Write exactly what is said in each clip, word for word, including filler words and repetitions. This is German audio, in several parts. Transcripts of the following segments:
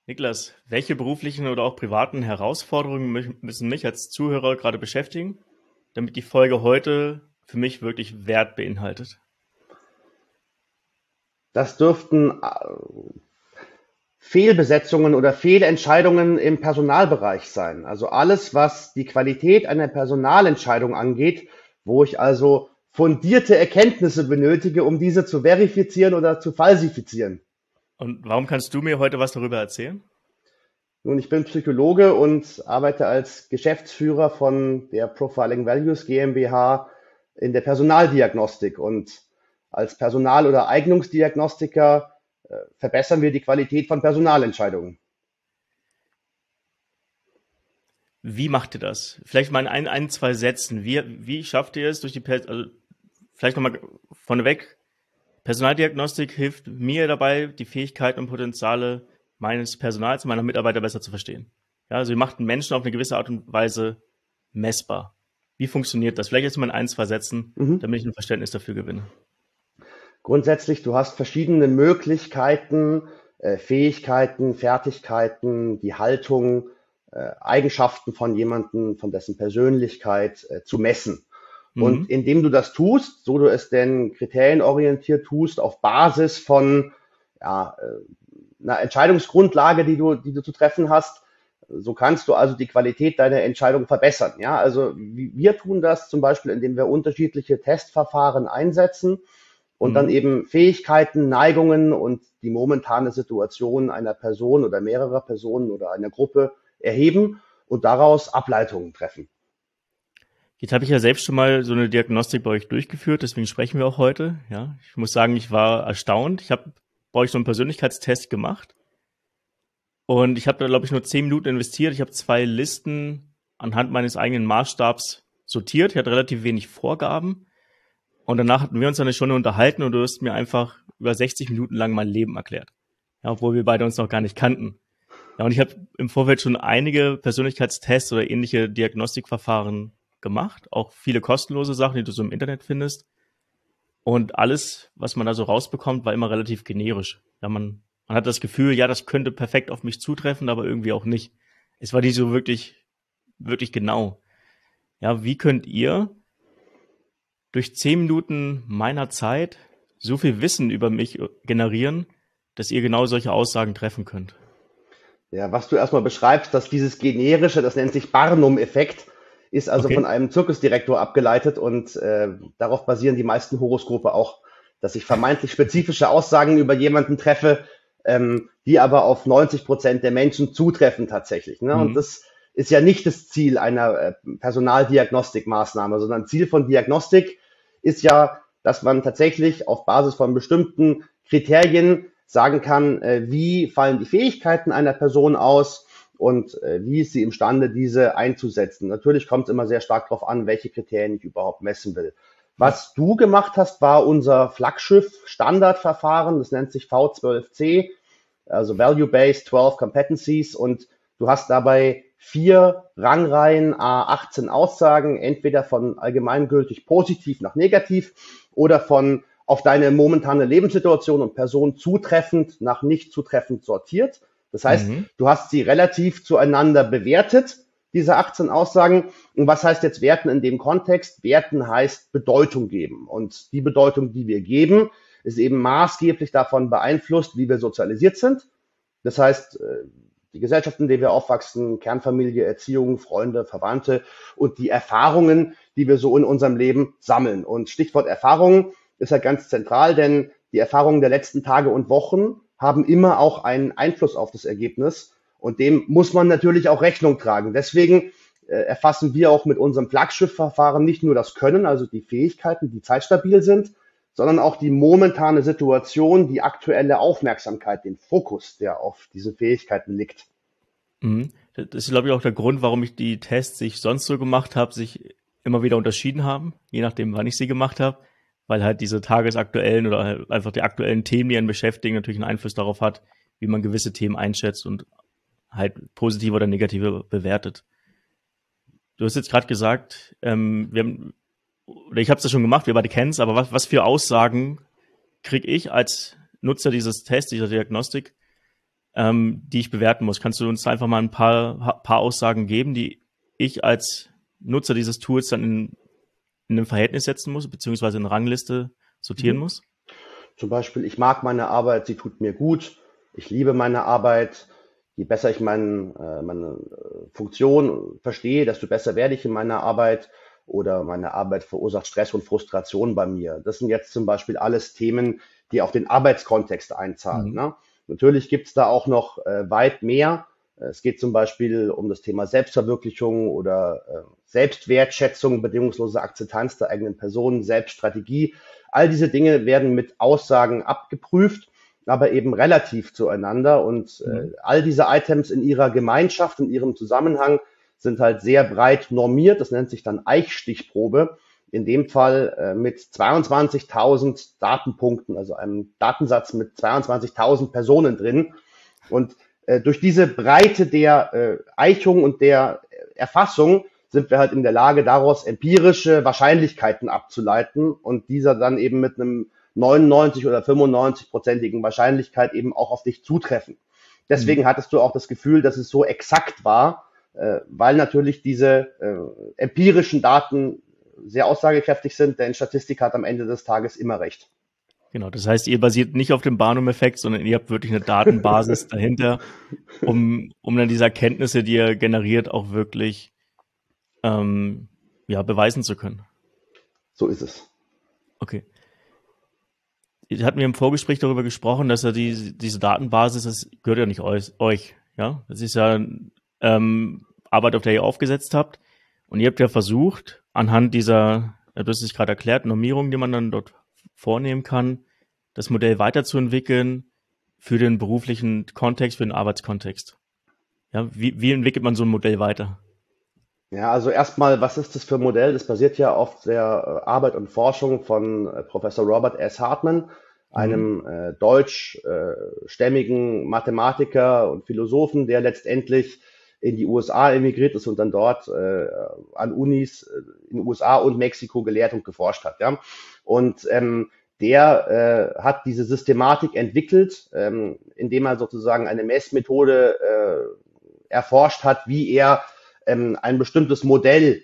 Niklas, welche beruflichen oder auch privaten Herausforderungen mü- müssen mich als Zuhörer gerade beschäftigen, damit die Folge heute für mich wirklich Wert beinhaltet? Das dürften äh, Fehlbesetzungen oder Fehlentscheidungen im Personalbereich sein. Also alles, was die Qualität einer Personalentscheidung angeht, wo ich also fundierte Erkenntnisse benötige, um diese zu verifizieren oder zu falsifizieren. Und warum kannst du mir heute was darüber erzählen? Nun, ich bin Psychologe und arbeite als Geschäftsführer von der Profiling Values GmbH in der Personaldiagnostik. Und als Personal- oder Eignungsdiagnostiker äh, verbessern wir die Qualität von Personalentscheidungen. Wie macht ihr das? Vielleicht mal in ein, ein zwei Sätzen. Wie, wie schafft ihr es durch die, per also vielleicht nochmal vorneweg, Personaldiagnostik hilft mir dabei, die Fähigkeiten und Potenziale meines Personals, meiner Mitarbeiter besser zu verstehen. Ja, also ihr macht einen Menschen auf eine gewisse Art und Weise messbar. Wie funktioniert das? Vielleicht jetzt mal in ein, zwei Sätzen, Mhm. damit ich ein Verständnis dafür gewinne. Grundsätzlich, du hast verschiedene Möglichkeiten, äh, Fähigkeiten, Fertigkeiten, die Haltung, äh, Eigenschaften von jemandem, von dessen Persönlichkeit äh, zu messen. Und Mhm. indem du das tust, so du es denn kriterienorientiert tust, auf Basis von ja, äh, einer Entscheidungsgrundlage, die du, die du zu treffen hast, so kannst du also die Qualität deiner Entscheidung verbessern. Ja, also wir tun das zum Beispiel, indem wir unterschiedliche Testverfahren einsetzen und dann Mhm. eben Fähigkeiten, Neigungen und die momentane Situation einer Person oder mehrerer Personen oder einer Gruppe erheben und daraus Ableitungen treffen. Jetzt habe ich ja selbst schon mal so eine Diagnostik bei euch durchgeführt, deswegen sprechen wir auch heute. Ja, ich muss sagen, ich war erstaunt. Ich habe bei euch so einen Persönlichkeitstest gemacht und ich habe da, glaube ich, nur zehn Minuten investiert. Ich habe zwei Listen anhand meines eigenen Maßstabs sortiert. Ich hatte relativ wenig Vorgaben und danach hatten wir uns dann eine Stunde unterhalten und du hast mir einfach über sechzig Minuten lang mein Leben erklärt. Ja, obwohl wir beide uns noch gar nicht kannten. Ja, und ich habe im Vorfeld schon einige Persönlichkeitstests oder ähnliche Diagnostikverfahren gemacht, auch viele kostenlose Sachen, die du so im Internet findest. Und alles, was man da so rausbekommt, war immer relativ generisch. Ja, man, man hat das Gefühl, ja, das könnte perfekt auf mich zutreffen, aber irgendwie auch nicht. Es war nicht so wirklich, wirklich genau. Ja, wie könnt ihr durch zehn Minuten meiner Zeit so viel Wissen über mich generieren, dass ihr genau solche Aussagen treffen könnt? Ja, was du erstmal beschreibst, dass dieses generische, das nennt sich Barnum-Effekt, ist also von Okay. einem Zirkusdirektor abgeleitet und äh, darauf basieren die meisten Horoskope auch, dass ich vermeintlich spezifische Aussagen über jemanden treffe, ähm, die aber auf neunzig Prozent der Menschen zutreffen tatsächlich. Ne? Und Mhm. das ist ja nicht das Ziel einer äh, Personaldiagnostikmaßnahme, sondern Ziel von Diagnostik ist ja, dass man tatsächlich auf Basis von bestimmten Kriterien sagen kann, äh, wie fallen die Fähigkeiten einer Person aus und äh, wie ist sie imstande, diese einzusetzen. Natürlich kommt es immer sehr stark darauf an, welche Kriterien ich überhaupt messen will. Ja. Was du gemacht hast, war unser Flaggschiff-Standardverfahren, das nennt sich V zwölf C, also Value-Based zwölf Competencies, und du hast dabei vier Rangreihen, a achtzehn Aussagen, entweder von allgemeingültig positiv nach negativ oder von auf deine momentane Lebenssituation und Person zutreffend nach nicht zutreffend sortiert. Das heißt, Mhm. du hast sie relativ zueinander bewertet, diese achtzehn Aussagen. Und was heißt jetzt werten in dem Kontext? Werten heißt Bedeutung geben. Und die Bedeutung, die wir geben, ist eben maßgeblich davon beeinflusst, wie wir sozialisiert sind. Das heißt, die Gesellschaft, in der wir aufwachsen, Kernfamilie, Erziehung, Freunde, Verwandte und die Erfahrungen, die wir so in unserem Leben sammeln. Und Stichwort Erfahrungen ist ja ganz zentral, denn die Erfahrungen der letzten Tage und Wochen haben immer auch einen Einfluss auf das Ergebnis. Und dem muss man natürlich auch Rechnung tragen. Deswegen äh, erfassen wir auch mit unserem Flaggschiffverfahren nicht nur das Können, also die Fähigkeiten, die zeitstabil sind, sondern auch die momentane Situation, die aktuelle Aufmerksamkeit, den Fokus, der auf diese Fähigkeiten liegt. Mhm. Das ist, glaube ich, auch der Grund, warum ich die Tests, die ich sonst so gemacht habe, sich immer wieder unterschieden haben, je nachdem, wann ich sie gemacht habe, weil halt diese tagesaktuellen oder halt einfach die aktuellen Themen, die einen beschäftigen, natürlich einen Einfluss darauf hat, wie man gewisse Themen einschätzt und halt positive oder negative bewertet. Du hast jetzt gerade gesagt, ähm, wir haben, oder ich habe es ja schon gemacht, wir beide kennen es, aber was, was für Aussagen kriege ich als Nutzer dieses Tests, dieser Diagnostik, ähm, die ich bewerten muss. Kannst du uns einfach mal ein paar, paar Aussagen geben, die ich als Nutzer dieses Tools dann in, in ein Verhältnis setzen muss, beziehungsweise in eine Rangliste sortieren Mhm. muss? Zum Beispiel, ich mag meine Arbeit, sie tut mir gut, ich liebe meine Arbeit. Je besser ich mein, äh, meine Funktion verstehe, desto besser werde ich in meiner Arbeit, oder meine Arbeit verursacht Stress und Frustration bei mir. Das sind jetzt zum Beispiel alles Themen, die auf den Arbeitskontext einzahlen. Mhm. Ne? Natürlich gibt es da auch noch äh, weit mehr. Es geht zum Beispiel um das Thema Selbstverwirklichung oder äh, Selbstwertschätzung, bedingungslose Akzeptanz der eigenen Person, Selbststrategie. All diese Dinge werden mit Aussagen abgeprüft, aber eben relativ zueinander. Und äh, Mhm. all diese Items in ihrer Gemeinschaft, in ihrem Zusammenhang sind halt sehr breit normiert. Das nennt sich dann Eichstichprobe. In dem Fall äh, mit zweiundzwanzigtausend Datenpunkten, also einem Datensatz mit zweiundzwanzigtausend Personen drin. Und äh, durch diese Breite der äh, Eichung und der Erfassung sind wir halt in der Lage, daraus empirische Wahrscheinlichkeiten abzuleiten und dieser dann eben mit einem neunundneunzig oder fünfundneunzig-prozentigen Wahrscheinlichkeit eben auch auf dich zutreffen. Deswegen Mhm. hattest du auch das Gefühl, dass es so exakt war, äh, weil natürlich diese äh, empirischen Daten sehr aussagekräftig sind, denn Statistik hat am Ende des Tages immer recht. Genau, das heißt, ihr basiert nicht auf dem Barnum-Effekt, sondern ihr habt wirklich eine Datenbasis dahinter, um, um dann diese Erkenntnisse, die ihr generiert, auch wirklich ähm, ja, beweisen zu können. So ist es. Okay. Ihr hatten mir im Vorgespräch darüber gesprochen, dass ja die, diese Datenbasis, das gehört ja nicht euch, euch, ja. Das ist ja ähm, Arbeit, auf der ihr aufgesetzt habt. Und ihr habt ja versucht, anhand dieser, du hast es gerade erklärt, Normierung, die man dann dort vornehmen kann, das Modell weiterzuentwickeln für den beruflichen Kontext, für den Arbeitskontext. Ja, wie, wie entwickelt man so ein Modell weiter? Ja, also erstmal, was ist das für ein Modell? Das basiert ja auf der äh, Arbeit und Forschung von äh, Professor Robert S. Hartman, Mhm. einem äh, deutschstämmigen Mathematiker und Philosophen, der letztendlich in die U S A emigriert ist und dann dort äh, an Unis äh, in den U S A und Mexiko gelehrt und geforscht hat. Ja? Und ähm, der äh, hat diese Systematik entwickelt, ähm, indem er sozusagen eine Messmethode äh, erforscht hat, wie er ähm, ein bestimmtes Modell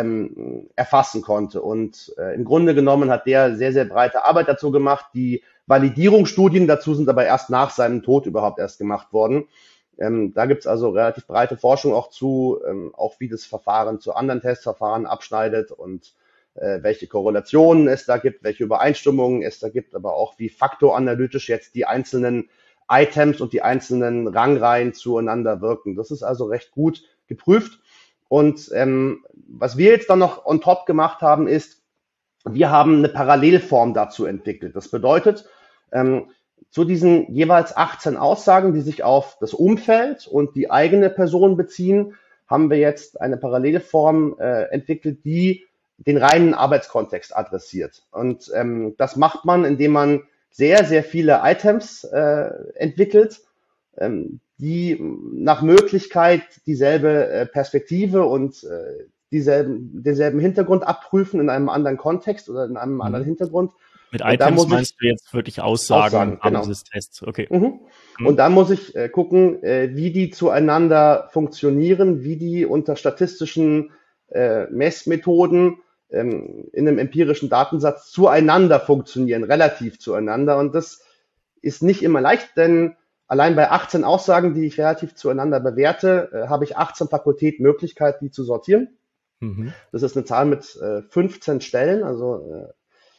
ähm, erfassen konnte. Und äh, im Grunde genommen hat der sehr, sehr breite Arbeit dazu gemacht. Die Validierungsstudien dazu sind aber erst nach seinem Tod überhaupt erst gemacht worden. Ähm, da gibt's also relativ breite Forschung auch zu, ähm, auch wie das Verfahren zu anderen Testverfahren abschneidet und äh, welche Korrelationen es da gibt, welche Übereinstimmungen es da gibt, aber auch wie faktoranalytisch jetzt die einzelnen Items und die einzelnen Rangreihen zueinander wirken. Das ist also recht gut geprüft. Und ähm, was wir jetzt dann noch on top gemacht haben, ist, wir haben eine Parallelform dazu entwickelt. Das bedeutet, ähm, zu diesen jeweils achtzehn Aussagen, die sich auf das Umfeld und die eigene Person beziehen, haben wir jetzt eine Parallelform äh, entwickelt, die den reinen Arbeitskontext adressiert. Und ähm, das macht man, indem man sehr, sehr viele Items äh, entwickelt, ähm, die nach Möglichkeit dieselbe äh, Perspektive und äh, dieselben, denselben Hintergrund abprüfen in einem anderen Kontext oder in einem anderen Mhm. Hintergrund. Mit Und da Items muss ich meinst du jetzt wirklich Aussagen im Aussagen, Rahmen genau. dieses Tests? Okay. Mhm. Und Mhm. dann muss ich äh, gucken, äh, wie die zueinander funktionieren, wie die unter statistischen äh, Messmethoden ähm, in einem empirischen Datensatz zueinander funktionieren, relativ zueinander. Und das ist nicht immer leicht, denn allein bei achtzehn Aussagen, die ich relativ zueinander bewerte, äh, habe ich achtzehn Fakultät Möglichkeit, die zu sortieren. Mhm. Das ist eine Zahl mit äh, fünfzehn Stellen, also äh,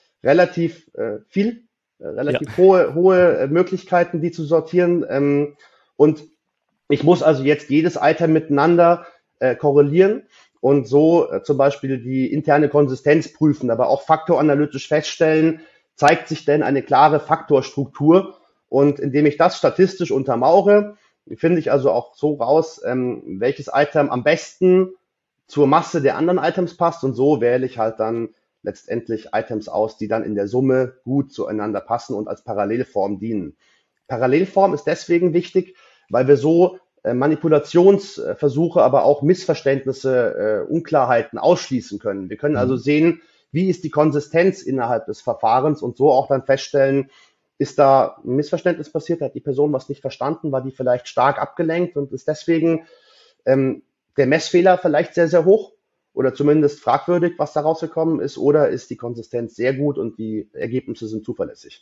relativ äh, viel, äh, Ja. relativ hohe, hohe äh, Möglichkeiten, die zu sortieren. Ähm, und ich muss also jetzt jedes Item miteinander äh, korrelieren und so äh, zum Beispiel die interne Konsistenz prüfen, aber auch faktoranalytisch feststellen, zeigt sich denn eine klare Faktorstruktur. Und indem ich das statistisch untermauere, finde ich also auch so raus, ähm, welches Item am besten zur Masse der anderen Items passt. Und so wähle ich halt dann letztendlich Items aus, die dann in der Summe gut zueinander passen und als Parallelform dienen. Parallelform ist deswegen wichtig, weil wir so äh, Manipulationsversuche, aber auch Missverständnisse, äh, Unklarheiten ausschließen können. Wir können also Mhm. sehen, wie ist die Konsistenz innerhalb des Verfahrens und so auch dann feststellen, ist da ein Missverständnis passiert, hat die Person was nicht verstanden, war die vielleicht stark abgelenkt und ist deswegen ähm, der Messfehler vielleicht sehr, sehr hoch oder zumindest fragwürdig, was da rausgekommen ist, oder ist die Konsistenz sehr gut und die Ergebnisse sind zuverlässig?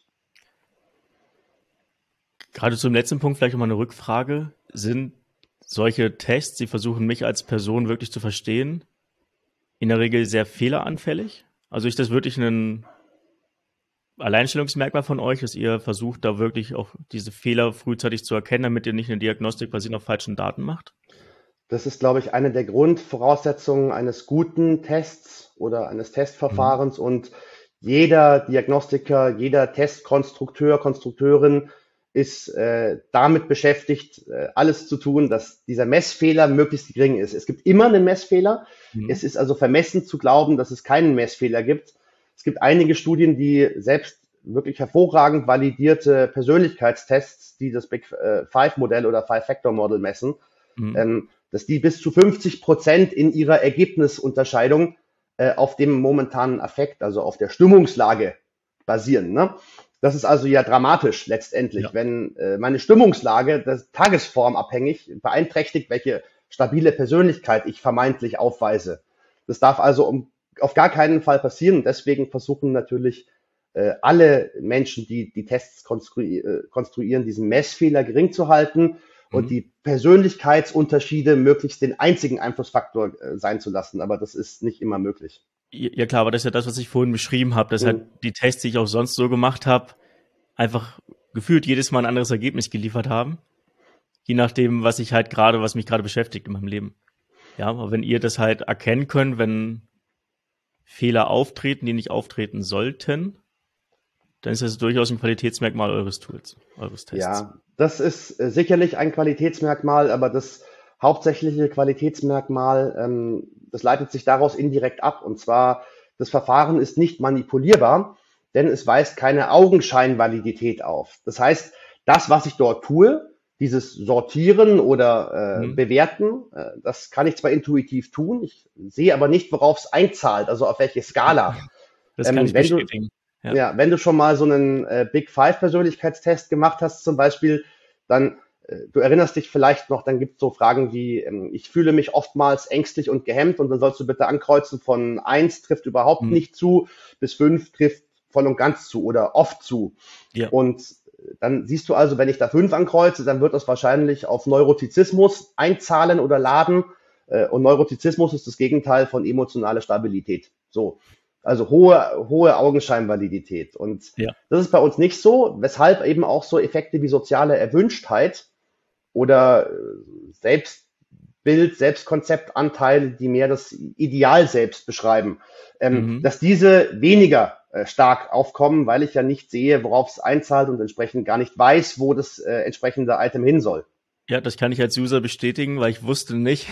Gerade zum letzten Punkt vielleicht nochmal eine Rückfrage. Sind solche Tests, die versuchen, mich als Person wirklich zu verstehen, in der Regel sehr fehleranfällig? Also ist das wirklich ein Alleinstellungsmerkmal von euch, dass ihr versucht, da wirklich auch diese Fehler frühzeitig zu erkennen, damit ihr nicht eine Diagnostik basierend auf falschen Daten macht? Das ist, glaube ich, eine der Grundvoraussetzungen eines guten Tests oder eines Mhm. Testverfahrens. Und jeder Diagnostiker, jeder Testkonstrukteur, Konstrukteurin ist äh, damit beschäftigt, äh, alles zu tun, dass dieser Messfehler möglichst gering ist. Es gibt immer einen Messfehler. Mhm. Es ist also vermessen zu glauben, dass es keinen Messfehler gibt. Es gibt einige Studien, die selbst wirklich hervorragend validierte Persönlichkeitstests, die das Big Five Modell oder Five Factor Model messen, Mhm. ähm, dass die bis zu fünfzig Prozent in ihrer Ergebnisunterscheidung äh, auf dem momentanen Affekt, also auf der Stimmungslage basieren. Ne? Das ist also ja dramatisch Ja. letztendlich, wenn äh, meine Stimmungslage, das tagesformabhängig, beeinträchtigt, welche stabile Persönlichkeit ich vermeintlich aufweise. Das darf also um, auf gar keinen Fall passieren. Und deswegen versuchen natürlich äh, alle Menschen, die die Tests konstrui äh, konstruieren, diesen Messfehler gering zu halten und Mhm. die Persönlichkeitsunterschiede möglichst den einzigen Einflussfaktor äh, sein zu lassen. Aber das ist nicht immer möglich. Ja, ja klar, aber das ist ja das, was ich vorhin beschrieben habe, dass halt Mhm. die Tests, die ich auch sonst so gemacht habe, einfach gefühlt jedes Mal ein anderes Ergebnis geliefert haben, je nachdem, was ich halt gerade, was mich gerade beschäftigt in meinem Leben. Ja, aber wenn ihr das halt erkennen könnt, wenn Fehler auftreten, die nicht auftreten sollten, dann ist das durchaus ein Qualitätsmerkmal eures Tools, eures Tests. Ja, das ist äh, sicherlich ein Qualitätsmerkmal, aber das hauptsächliche Qualitätsmerkmal, ähm, das leitet sich daraus indirekt ab. Und zwar, das Verfahren ist nicht manipulierbar, denn es weist keine Augenscheinvalidität auf. Das heißt, das, was ich dort tue, dieses Sortieren oder äh, Mhm. Bewerten, äh, das kann ich zwar intuitiv tun, ich sehe aber nicht, worauf es einzahlt, also auf welche Skala. Das kann Ähm, ich wenn du bestätigen. Ja. ja, wenn du schon mal so einen äh, Big Five Persönlichkeitstest gemacht hast, zum Beispiel, dann, äh, du erinnerst dich vielleicht noch, dann gibt es so Fragen wie, ähm, ich fühle mich oftmals ängstlich und gehemmt und dann sollst du bitte ankreuzen von eins trifft überhaupt Mhm. nicht zu bis fünf trifft voll und ganz zu oder oft zu. Ja. Und dann siehst du also, wenn ich da fünf ankreuze, dann wird das wahrscheinlich auf Neurotizismus einzahlen oder laden. Äh, Und Neurotizismus ist das Gegenteil von emotionale Stabilität. So. Also hohe, hohe Augenscheinvalidität. Und Ja. das ist bei uns nicht so, weshalb eben auch so Effekte wie soziale Erwünschtheit oder äh, Selbstbild, Selbstkonzeptanteile, die mehr das Ideal selbst beschreiben, ähm, Mhm. dass diese weniger äh, stark aufkommen, weil ich ja nicht sehe, worauf es einzahlt und entsprechend gar nicht weiß, wo das äh, entsprechende Item hin soll. Ja, das kann ich als User bestätigen, weil ich wusste nicht,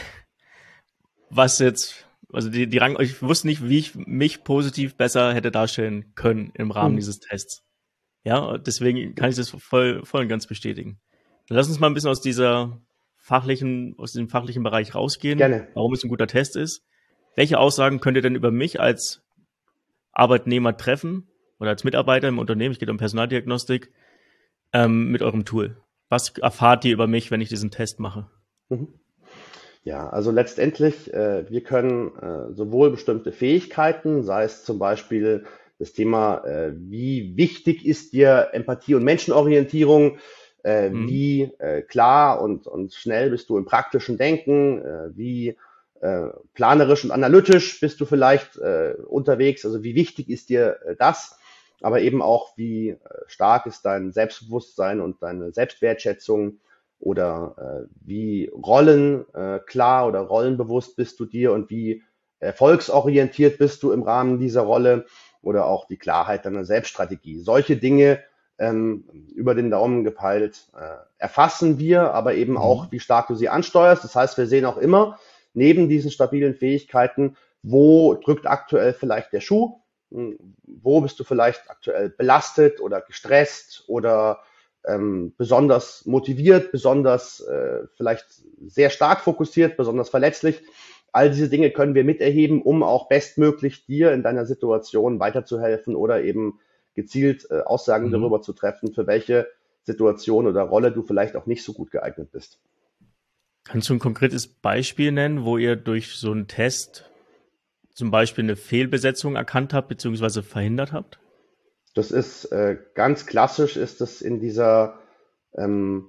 was jetzt, also die, die Rang, ich wusste nicht, wie ich mich positiv besser hätte darstellen können im Rahmen Mhm. dieses Tests. Ja, deswegen kann ich das voll, voll und ganz bestätigen. Dann lass uns mal ein bisschen aus dieser fachlichen, aus dem fachlichen Bereich rausgehen, Gerne. warum es ein guter Test ist. Welche Aussagen könnt ihr denn über mich als Arbeitnehmer treffen oder als Mitarbeiter im Unternehmen, ich gehe um Personaldiagnostik, ähm, mit eurem Tool? Was erfahrt ihr über mich, wenn ich diesen Test mache? Mhm. Ja, also letztendlich, äh, wir können äh, sowohl bestimmte Fähigkeiten, sei es zum Beispiel das Thema, äh, wie wichtig ist dir Empathie und Menschenorientierung, äh, Mhm. wie äh, klar und, und schnell bist du im praktischen Denken, äh, wie äh, planerisch und analytisch bist du vielleicht äh, unterwegs, also wie wichtig ist dir äh, das, aber eben auch, wie äh, stark ist dein Selbstbewusstsein und deine Selbstwertschätzung oder äh, wie Rollen äh, klar oder rollenbewusst bist du dir und wie erfolgsorientiert bist du im Rahmen dieser Rolle oder auch die Klarheit deiner Selbststrategie. Solche Dinge ähm, über den Daumen gepeilt äh, erfassen wir, aber eben auch, Mhm. wie stark du sie ansteuerst. Das heißt, wir sehen auch immer neben diesen stabilen Fähigkeiten, wo drückt aktuell vielleicht der Schuh, wo bist du vielleicht aktuell belastet oder gestresst oder ähm, besonders motiviert, besonders äh, vielleicht sehr stark fokussiert, besonders verletzlich. All diese Dinge können wir miterheben, um auch bestmöglich dir in deiner Situation weiterzuhelfen oder eben gezielt äh, Aussagen mhm. darüber zu treffen, für welche Situation oder Rolle du vielleicht auch nicht so gut geeignet bist. Kannst du ein konkretes Beispiel nennen, wo ihr durch so einen Test zum Beispiel eine Fehlbesetzung erkannt habt bzw. verhindert habt? Das ist äh, ganz klassisch, ist das in dieser ähm,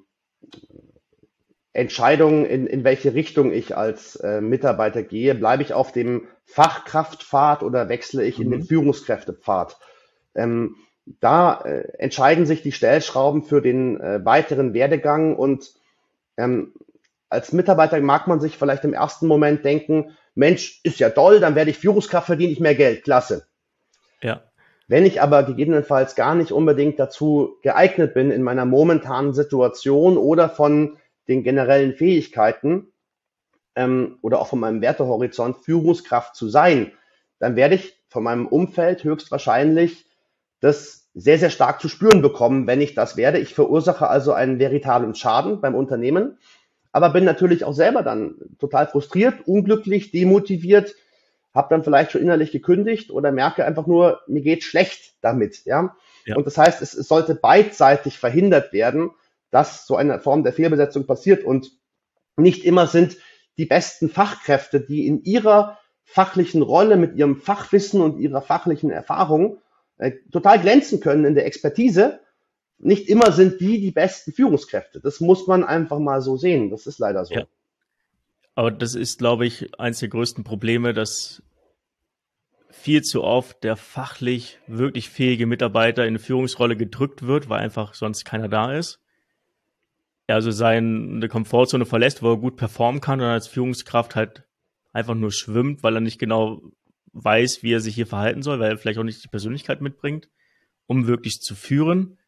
Entscheidung, in, in welche Richtung ich als äh, Mitarbeiter gehe. Bleibe ich auf dem Fachkraftpfad oder wechsle ich mhm. in den Führungskräftepfad? Ähm, da äh, entscheiden sich die Stellschrauben für den äh, weiteren Werdegang und ähm, als Mitarbeiter mag man sich vielleicht im ersten Moment denken, Mensch, ist ja toll, dann werde ich Führungskraft, verdiene ich mehr Geld, klasse. Ja. Wenn ich aber gegebenenfalls gar nicht unbedingt dazu geeignet bin in meiner momentanen Situation oder von den generellen Fähigkeiten ähm, oder auch von meinem Wertehorizont Führungskraft zu sein, dann werde ich von meinem Umfeld höchstwahrscheinlich das sehr, sehr stark zu spüren bekommen, wenn ich das werde. Ich verursache also einen veritablen Schaden beim Unternehmen, aber bin natürlich auch selber dann total frustriert, unglücklich, demotiviert, habe dann vielleicht schon innerlich gekündigt oder merke einfach nur, mir geht schlecht damit. Ja? Ja. Und das heißt, es, es sollte beidseitig verhindert werden, dass so eine Form der Fehlbesetzung passiert. Und nicht immer sind die besten Fachkräfte, die in ihrer fachlichen Rolle mit ihrem Fachwissen und ihrer fachlichen Erfahrung äh, total glänzen können in der Expertise, nicht immer sind die die besten Führungskräfte. Das muss man einfach mal so sehen. Das ist leider so. Ja. Aber das ist, glaube ich, eines der größten Probleme, dass viel zu oft der fachlich wirklich fähige Mitarbeiter in eine Führungsrolle gedrückt wird, weil einfach sonst keiner da ist. Er also seine Komfortzone verlässt, wo er gut performen kann und dann als Führungskraft halt einfach nur schwimmt, weil er nicht genau weiß, wie er sich hier verhalten soll, weil er vielleicht auch nicht die Persönlichkeit mitbringt, um wirklich zu führen.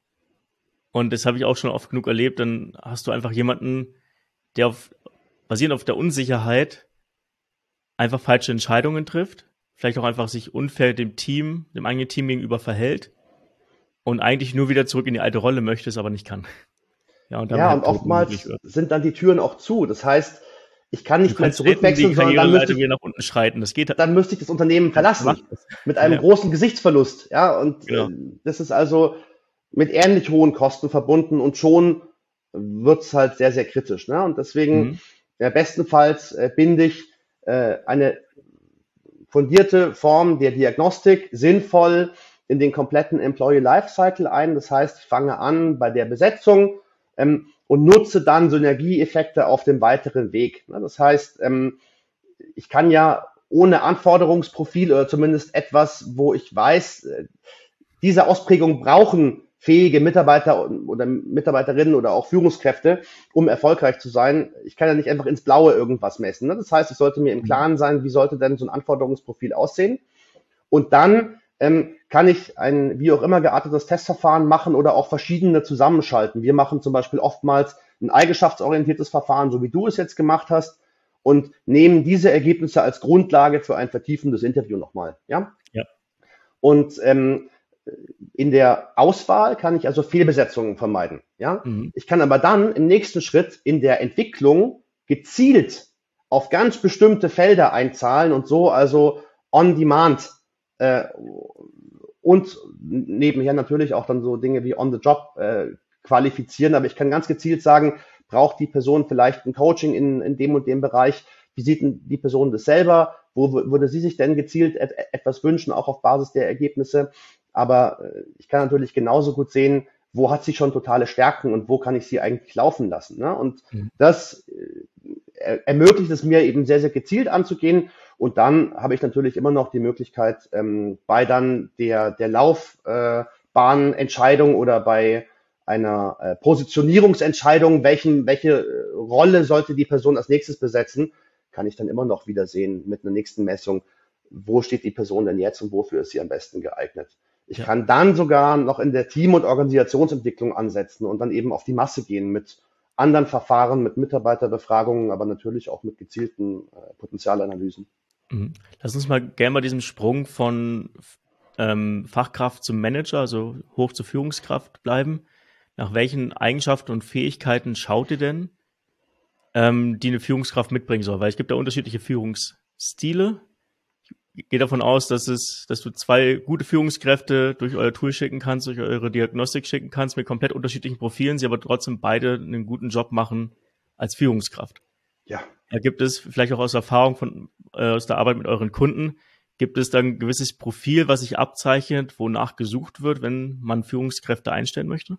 Und das habe ich auch schon oft genug erlebt. Dann hast du einfach jemanden, der auf, basierend auf der Unsicherheit einfach falsche Entscheidungen trifft, vielleicht auch einfach sich unfair dem Team, dem eigenen Team gegenüber verhält und eigentlich nur wieder zurück in die alte Rolle möchte, es aber nicht kann. Ja, und, ja, und oftmals sind dann die Türen auch zu. Das heißt, ich kann nicht mehr zurückwechseln, sondern dann müsste ich, nach unten schreiten. Das geht, dann müsste ich das Unternehmen verlassen mit einem ja. großen Gesichtsverlust. Ja, und genau. äh, das ist also mit ähnlich hohen Kosten verbunden und schon wird's halt sehr, sehr kritisch. Ne? Und deswegen mhm. ja, bestenfalls äh, binde ich äh, eine fundierte Form der Diagnostik sinnvoll in den kompletten Employee Lifecycle ein. Das heißt, ich fange an bei der Besetzung ähm, und nutze dann Synergieeffekte auf dem weiteren Weg. Das heißt, ähm, ich kann ja ohne Anforderungsprofil oder zumindest etwas, wo ich weiß, äh, diese Ausprägung brauchen fähige Mitarbeiter oder Mitarbeiterinnen oder auch Führungskräfte, um erfolgreich zu sein. Ich kann ja nicht einfach ins Blaue irgendwas messen. Das heißt, ich sollte mir im Klaren sein, wie sollte denn so ein Anforderungsprofil aussehen? Und dann ähm, kann ich ein wie auch immer geartetes Testverfahren machen oder auch verschiedene zusammenschalten. Wir machen zum Beispiel oftmals ein eigenschaftsorientiertes Verfahren, so wie du es jetzt gemacht hast, und nehmen diese Ergebnisse als Grundlage für ein vertiefendes Interview nochmal. Ja? Ja. Und ähm, in der Auswahl kann ich also Fehlbesetzungen vermeiden. Ja? Mhm. Ich kann aber dann im nächsten Schritt in der Entwicklung gezielt auf ganz bestimmte Felder einzahlen und so also on demand äh, und nebenher natürlich auch dann so Dinge wie on the job äh, qualifizieren. Aber ich kann ganz gezielt sagen, braucht die Person vielleicht ein Coaching in, in dem und dem Bereich? Wie sieht denn die Person das selber? Wo würde sie sich denn gezielt et- etwas wünschen, auch auf Basis der Ergebnisse? Aber äh, ich kann natürlich genauso gut sehen, wo hat sie schon totale Stärken und wo kann ich sie eigentlich laufen lassen. Ne? Und mhm. das äh, ermöglicht es mir eben sehr, sehr gezielt anzugehen. Und dann habe ich natürlich immer noch die Möglichkeit, ähm, bei dann der, der Laufbahnentscheidung äh, oder bei einer äh, Positionierungsentscheidung, welchen, welche Rolle sollte die Person als nächstes besetzen, kann ich dann immer noch wieder sehen mit einer nächsten Messung, wo steht die Person denn jetzt und wofür ist sie am besten geeignet. Ich ja. kann dann sogar noch in der Team- und Organisationsentwicklung ansetzen und dann eben auf die Masse gehen mit anderen Verfahren, mit Mitarbeiterbefragungen, aber natürlich auch mit gezielten äh, Potenzialanalysen. Mhm. Lass uns mal gerne bei diesem Sprung von ähm, Fachkraft zum Manager, also hoch zur Führungskraft bleiben. Nach welchen Eigenschaften und Fähigkeiten schaut ihr denn, ähm, die eine Führungskraft mitbringen soll? Weil es gibt da unterschiedliche Führungsstile. gehe davon aus, dass es, dass du zwei gute Führungskräfte durch euer Tool schicken kannst, durch eure Diagnostik schicken kannst, mit komplett unterschiedlichen Profilen, sie aber trotzdem beide einen guten Job machen als Führungskraft. Ja. Da gibt es vielleicht auch aus Erfahrung von, äh, aus der Arbeit mit euren Kunden, gibt es dann ein gewisses Profil, was sich abzeichnet, wonach gesucht wird, wenn man Führungskräfte einstellen möchte?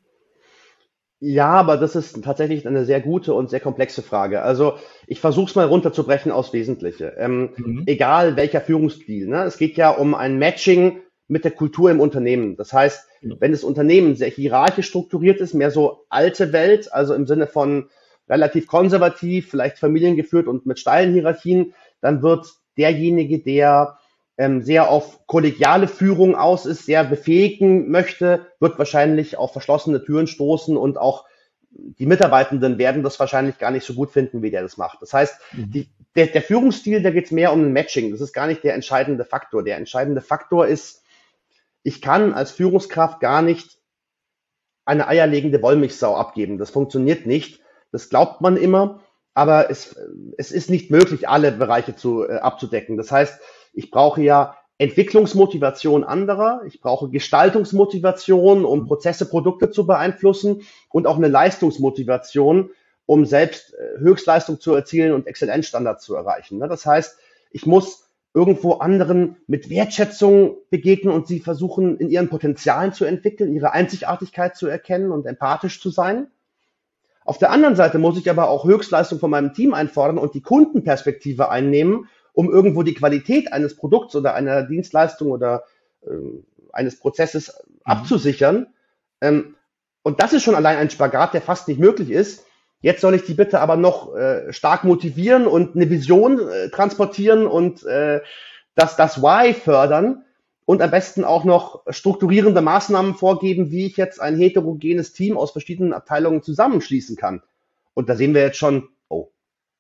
Ja, aber das ist tatsächlich eine sehr gute und sehr komplexe Frage. Also ich versuche es mal runterzubrechen aufs Wesentliche. Ähm, Mhm. egal welcher Führungsstil, ne? Es geht ja um ein Matching mit der Kultur im Unternehmen. Das heißt, Ja. wenn das Unternehmen sehr hierarchisch strukturiert ist, mehr so alte Welt, also im Sinne von relativ konservativ, vielleicht familiengeführt und mit steilen Hierarchien, dann wird derjenige, der ähm, sehr auf kollegiale Führung aus ist, sehr befähigen möchte, wird wahrscheinlich auf verschlossene Türen stoßen und auch die Mitarbeitenden werden das wahrscheinlich gar nicht so gut finden, wie der das macht. Das heißt, Mhm. die, der, der Führungsstil, da geht es mehr um ein Matching. Das ist gar nicht der entscheidende Faktor. Der entscheidende Faktor ist, ich kann als Führungskraft gar nicht eine eierlegende Wollmilchsau abgeben. Das funktioniert nicht. Das glaubt man immer, aber es, es ist nicht möglich, alle Bereiche zu, äh, abzudecken. Das heißt, ich brauche ja Entwicklungsmotivation anderer, ich brauche Gestaltungsmotivation, um Prozesse, Produkte zu beeinflussen und auch eine Leistungsmotivation, um selbst äh, Höchstleistung zu erzielen und Exzellenzstandards zu erreichen. Ne? Das heißt, ich muss irgendwo anderen mit Wertschätzung begegnen und sie versuchen, in ihren Potenzialen zu entwickeln, ihre Einzigartigkeit zu erkennen und empathisch zu sein. Auf der anderen Seite muss ich aber auch Höchstleistung von meinem Team einfordern und die Kundenperspektive einnehmen, um irgendwo die Qualität eines Produkts oder einer Dienstleistung oder äh, eines Prozesses Mhm. abzusichern. Ähm, und das ist schon allein ein Spagat, der fast nicht möglich ist. Jetzt soll ich die bitte aber noch äh, stark motivieren und eine Vision äh, transportieren und äh, das, das Why fördern und am besten auch noch strukturierende Maßnahmen vorgeben, wie ich jetzt ein heterogenes Team aus verschiedenen Abteilungen zusammenschließen kann. Und da sehen wir jetzt schon, oh,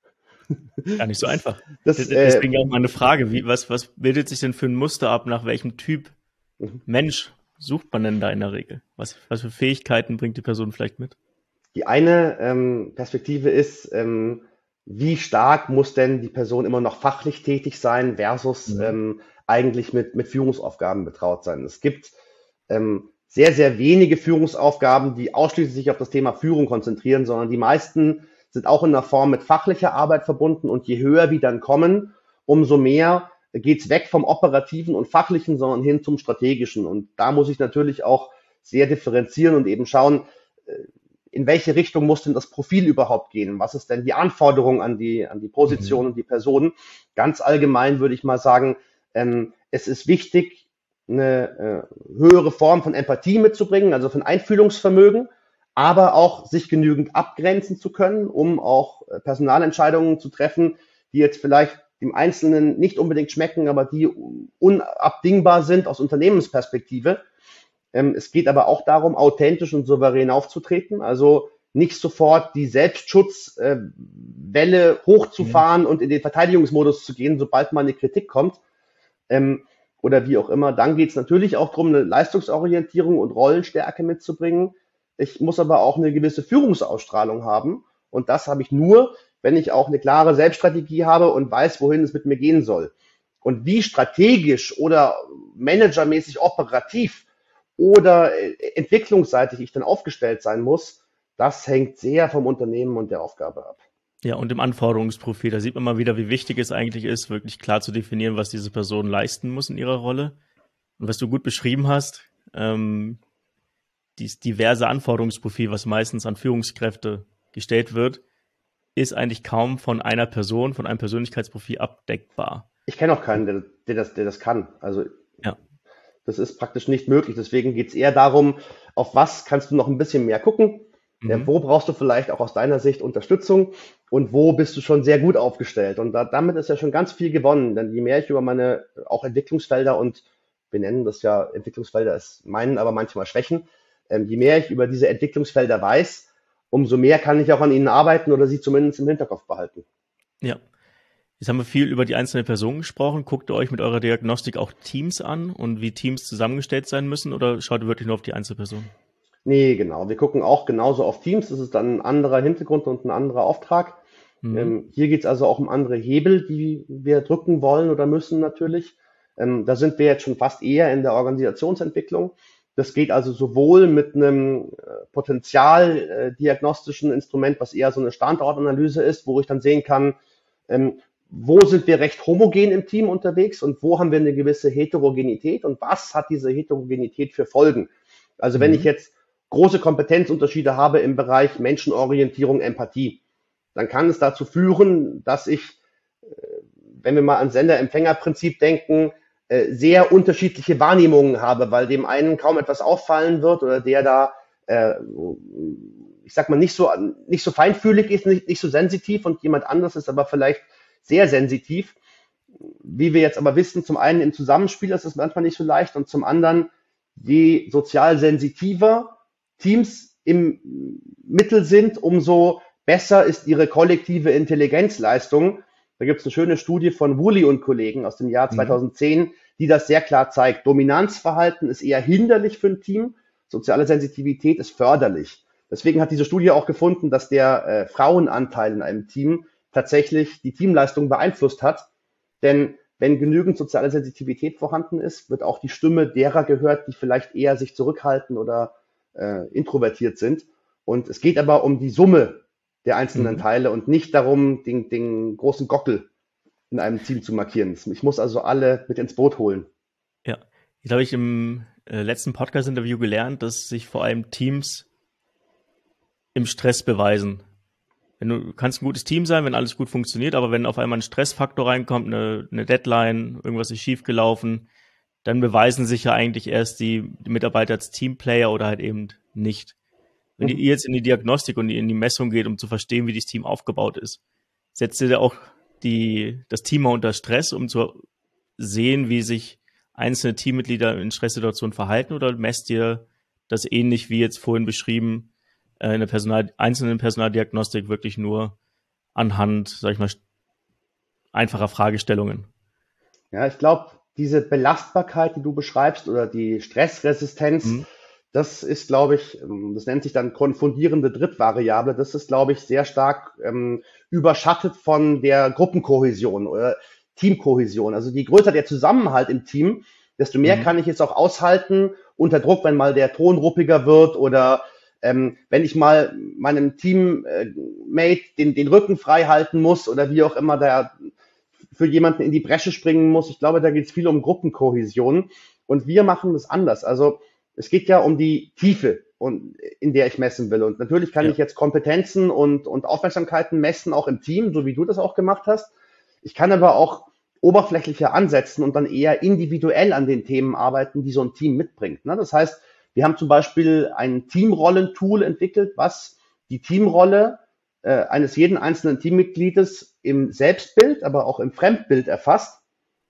Gar nicht so einfach. das, D- äh, Deswegen auch meine Frage, wie, was, was bildet sich denn für ein Muster ab, nach welchem Typ mhm. Mensch sucht man denn da in der Regel? Was, was für Fähigkeiten bringt die Person vielleicht mit? Die eine ähm, Perspektive ist, ähm, wie stark muss denn die Person immer noch fachlich tätig sein versus Mhm. ähm, eigentlich mit, mit Führungsaufgaben betraut sein. Es gibt ähm, sehr, sehr wenige Führungsaufgaben, die ausschließlich sich auf das Thema Führung konzentrieren, sondern die meisten sind auch in einer Form mit fachlicher Arbeit verbunden und je höher wir dann kommen, umso mehr geht's weg vom Operativen und Fachlichen, sondern hin zum Strategischen. Und da muss ich natürlich auch sehr differenzieren und eben schauen, äh, in welche Richtung muss denn das Profil überhaupt gehen? Was ist denn die Anforderung an die, an die Position Mhm. und die Person? Ganz allgemein würde ich mal sagen, ähm, es ist wichtig, eine äh, höhere Form von Empathie mitzubringen, also von Einfühlungsvermögen, aber auch sich genügend abgrenzen zu können, um auch äh, Personalentscheidungen zu treffen, die jetzt vielleicht dem Einzelnen nicht unbedingt schmecken, aber die unabdingbar sind aus Unternehmensperspektive. Ähm, es geht aber auch darum, authentisch und souverän aufzutreten, also nicht sofort die Selbstschutzwelle äh, Mhm. hochzufahren und in den Verteidigungsmodus zu gehen, sobald mal eine Kritik kommt ähm, oder wie auch immer. Dann geht es natürlich auch darum, eine Leistungsorientierung und Rollenstärke mitzubringen. Ich muss aber auch eine gewisse Führungsausstrahlung haben und das habe ich nur, wenn ich auch eine klare Selbststrategie habe und weiß, wohin es mit mir gehen soll. Und wie strategisch oder managermäßig operativ oder äh, entwicklungsseitig ich dann aufgestellt sein muss, das hängt sehr vom Unternehmen und der Aufgabe ab. Ja, und im Anforderungsprofil, da sieht man mal wieder, wie wichtig es eigentlich ist, wirklich klar zu definieren, was diese Person leisten muss in ihrer Rolle. Und was du gut beschrieben hast, ähm, dieses diverse Anforderungsprofil, was meistens an Führungskräfte gestellt wird, ist eigentlich kaum von einer Person, von einem Persönlichkeitsprofil abdeckbar. Ich kenne auch keinen, der, der, das, der das kann. Also Ja. das ist praktisch nicht möglich. Deswegen geht es eher darum, auf was kannst du noch ein bisschen mehr gucken, ja, Mhm. wo brauchst du vielleicht auch aus deiner Sicht Unterstützung und wo bist du schon sehr gut aufgestellt. Und da, damit ist ja schon ganz viel gewonnen, denn je mehr ich über meine auch Entwicklungsfelder und wir nennen das ja Entwicklungsfelder, es meinen aber manchmal Schwächen, ähm, je mehr ich über diese Entwicklungsfelder weiß, umso mehr kann ich auch an ihnen arbeiten oder sie zumindest im Hinterkopf behalten. Ja. Jetzt haben wir viel über die einzelne Person gesprochen. Guckt ihr euch mit eurer Diagnostik auch Teams an und wie Teams zusammengestellt sein müssen oder schaut ihr wirklich nur auf die Einzelperson? Nee, genau. Wir gucken auch genauso auf Teams. Das ist dann ein anderer Hintergrund und ein anderer Auftrag. Mhm. Ähm, hier geht es also auch um andere Hebel, die wir drücken wollen oder müssen natürlich. Ähm, da sind wir jetzt schon fast eher in der Organisationsentwicklung. Das geht also sowohl mit einem äh, potenzialdiagnostischen Instrument, was eher so eine Standortanalyse ist, wo ich dann sehen kann, ähm, wo sind wir recht homogen im Team unterwegs und wo haben wir eine gewisse Heterogenität und was hat diese Heterogenität für Folgen. Also wenn ich Mhm. jetzt große Kompetenzunterschiede habe im Bereich Menschenorientierung, Empathie, dann kann es dazu führen, dass ich, wenn wir mal an Sender-Empfänger-Prinzip denken, äh, sehr unterschiedliche Wahrnehmungen habe, weil dem einen kaum etwas auffallen wird oder der da, äh, ich sag mal, nicht so, nicht so feinfühlig ist, nicht, nicht so sensitiv und jemand anderes ist aber vielleicht sehr sensitiv. Wie wir jetzt aber wissen, zum einen im Zusammenspiel ist es manchmal nicht so leicht und zum anderen, je sozial sensitiver Teams im Mittel sind, umso besser ist ihre kollektive Intelligenzleistung. Da gibt es eine schöne Studie von Woolley und Kollegen aus dem Jahr Mhm. zweitausendzehn, die das sehr klar zeigt. Dominanzverhalten ist eher hinderlich für ein Team, soziale Sensitivität ist förderlich. Deswegen hat diese Studie auch gefunden, dass der äh, Frauenanteil in einem Team tatsächlich die Teamleistung beeinflusst hat. Denn wenn genügend soziale Sensitivität vorhanden ist, wird auch die Stimme derer gehört, die vielleicht eher sich zurückhalten oder äh, introvertiert sind. Und es geht aber um die Summe der einzelnen Mhm. Teile und nicht darum, den, den großen Gockel in einem Team zu markieren. Ich muss also alle mit ins Boot holen. Ja, jetzt habe ich im äh, letzten Podcast-Interview gelernt, dass sich vor allem Teams im Stress beweisen. Wenn du, du kannst ein gutes Team sein, wenn alles gut funktioniert, aber wenn auf einmal ein Stressfaktor reinkommt, eine, eine Deadline, irgendwas ist schiefgelaufen, dann beweisen sich ja eigentlich erst die, die Mitarbeiter als Teamplayer oder halt eben nicht. Wenn ihr Mhm. jetzt in die Diagnostik und in die Messung geht, um zu verstehen, wie das Team aufgebaut ist, setzt ihr da auch die, das Team mal unter Stress, um zu sehen, wie sich einzelne Teammitglieder in Stresssituationen verhalten, oder messt ihr das ähnlich wie jetzt vorhin beschrieben, äh, in der Personal, einzelnen Personaldiagnostik wirklich nur anhand, sag ich mal, einfacher Fragestellungen? Ja, ich glaube, diese Belastbarkeit, die du beschreibst, oder die Stressresistenz, Mhm. das ist, glaube ich, ähm, das nennt sich dann konfundierende Drittvariable. Das ist, glaube ich, sehr stark ähm, überschattet von der Gruppenkohäsion oder Teamkohäsion. Also je größer der Zusammenhalt im Team, desto mehr Mhm. kann ich es auch aushalten unter Druck, wenn mal der Ton ruppiger wird oder ähm, wenn ich mal meinem Teammate den, den Rücken frei halten muss oder wie auch immer der für jemanden in die Bresche springen muss. Ich glaube, da geht es viel um Gruppenkohäsion und wir machen das anders. Also es geht ja um die Tiefe, und in der ich messen will. Und natürlich kann Ja. ich jetzt Kompetenzen und, und Aufmerksamkeiten messen, auch im Team, so wie du das auch gemacht hast. Ich kann aber auch oberflächlicher ansetzen und dann eher individuell an den Themen arbeiten, die so ein Team mitbringt. Ne? Das heißt, wir haben zum Beispiel ein Teamrollentool entwickelt, was die Teamrolle äh, eines jeden einzelnen Teammitgliedes im Selbstbild, aber auch im Fremdbild erfasst.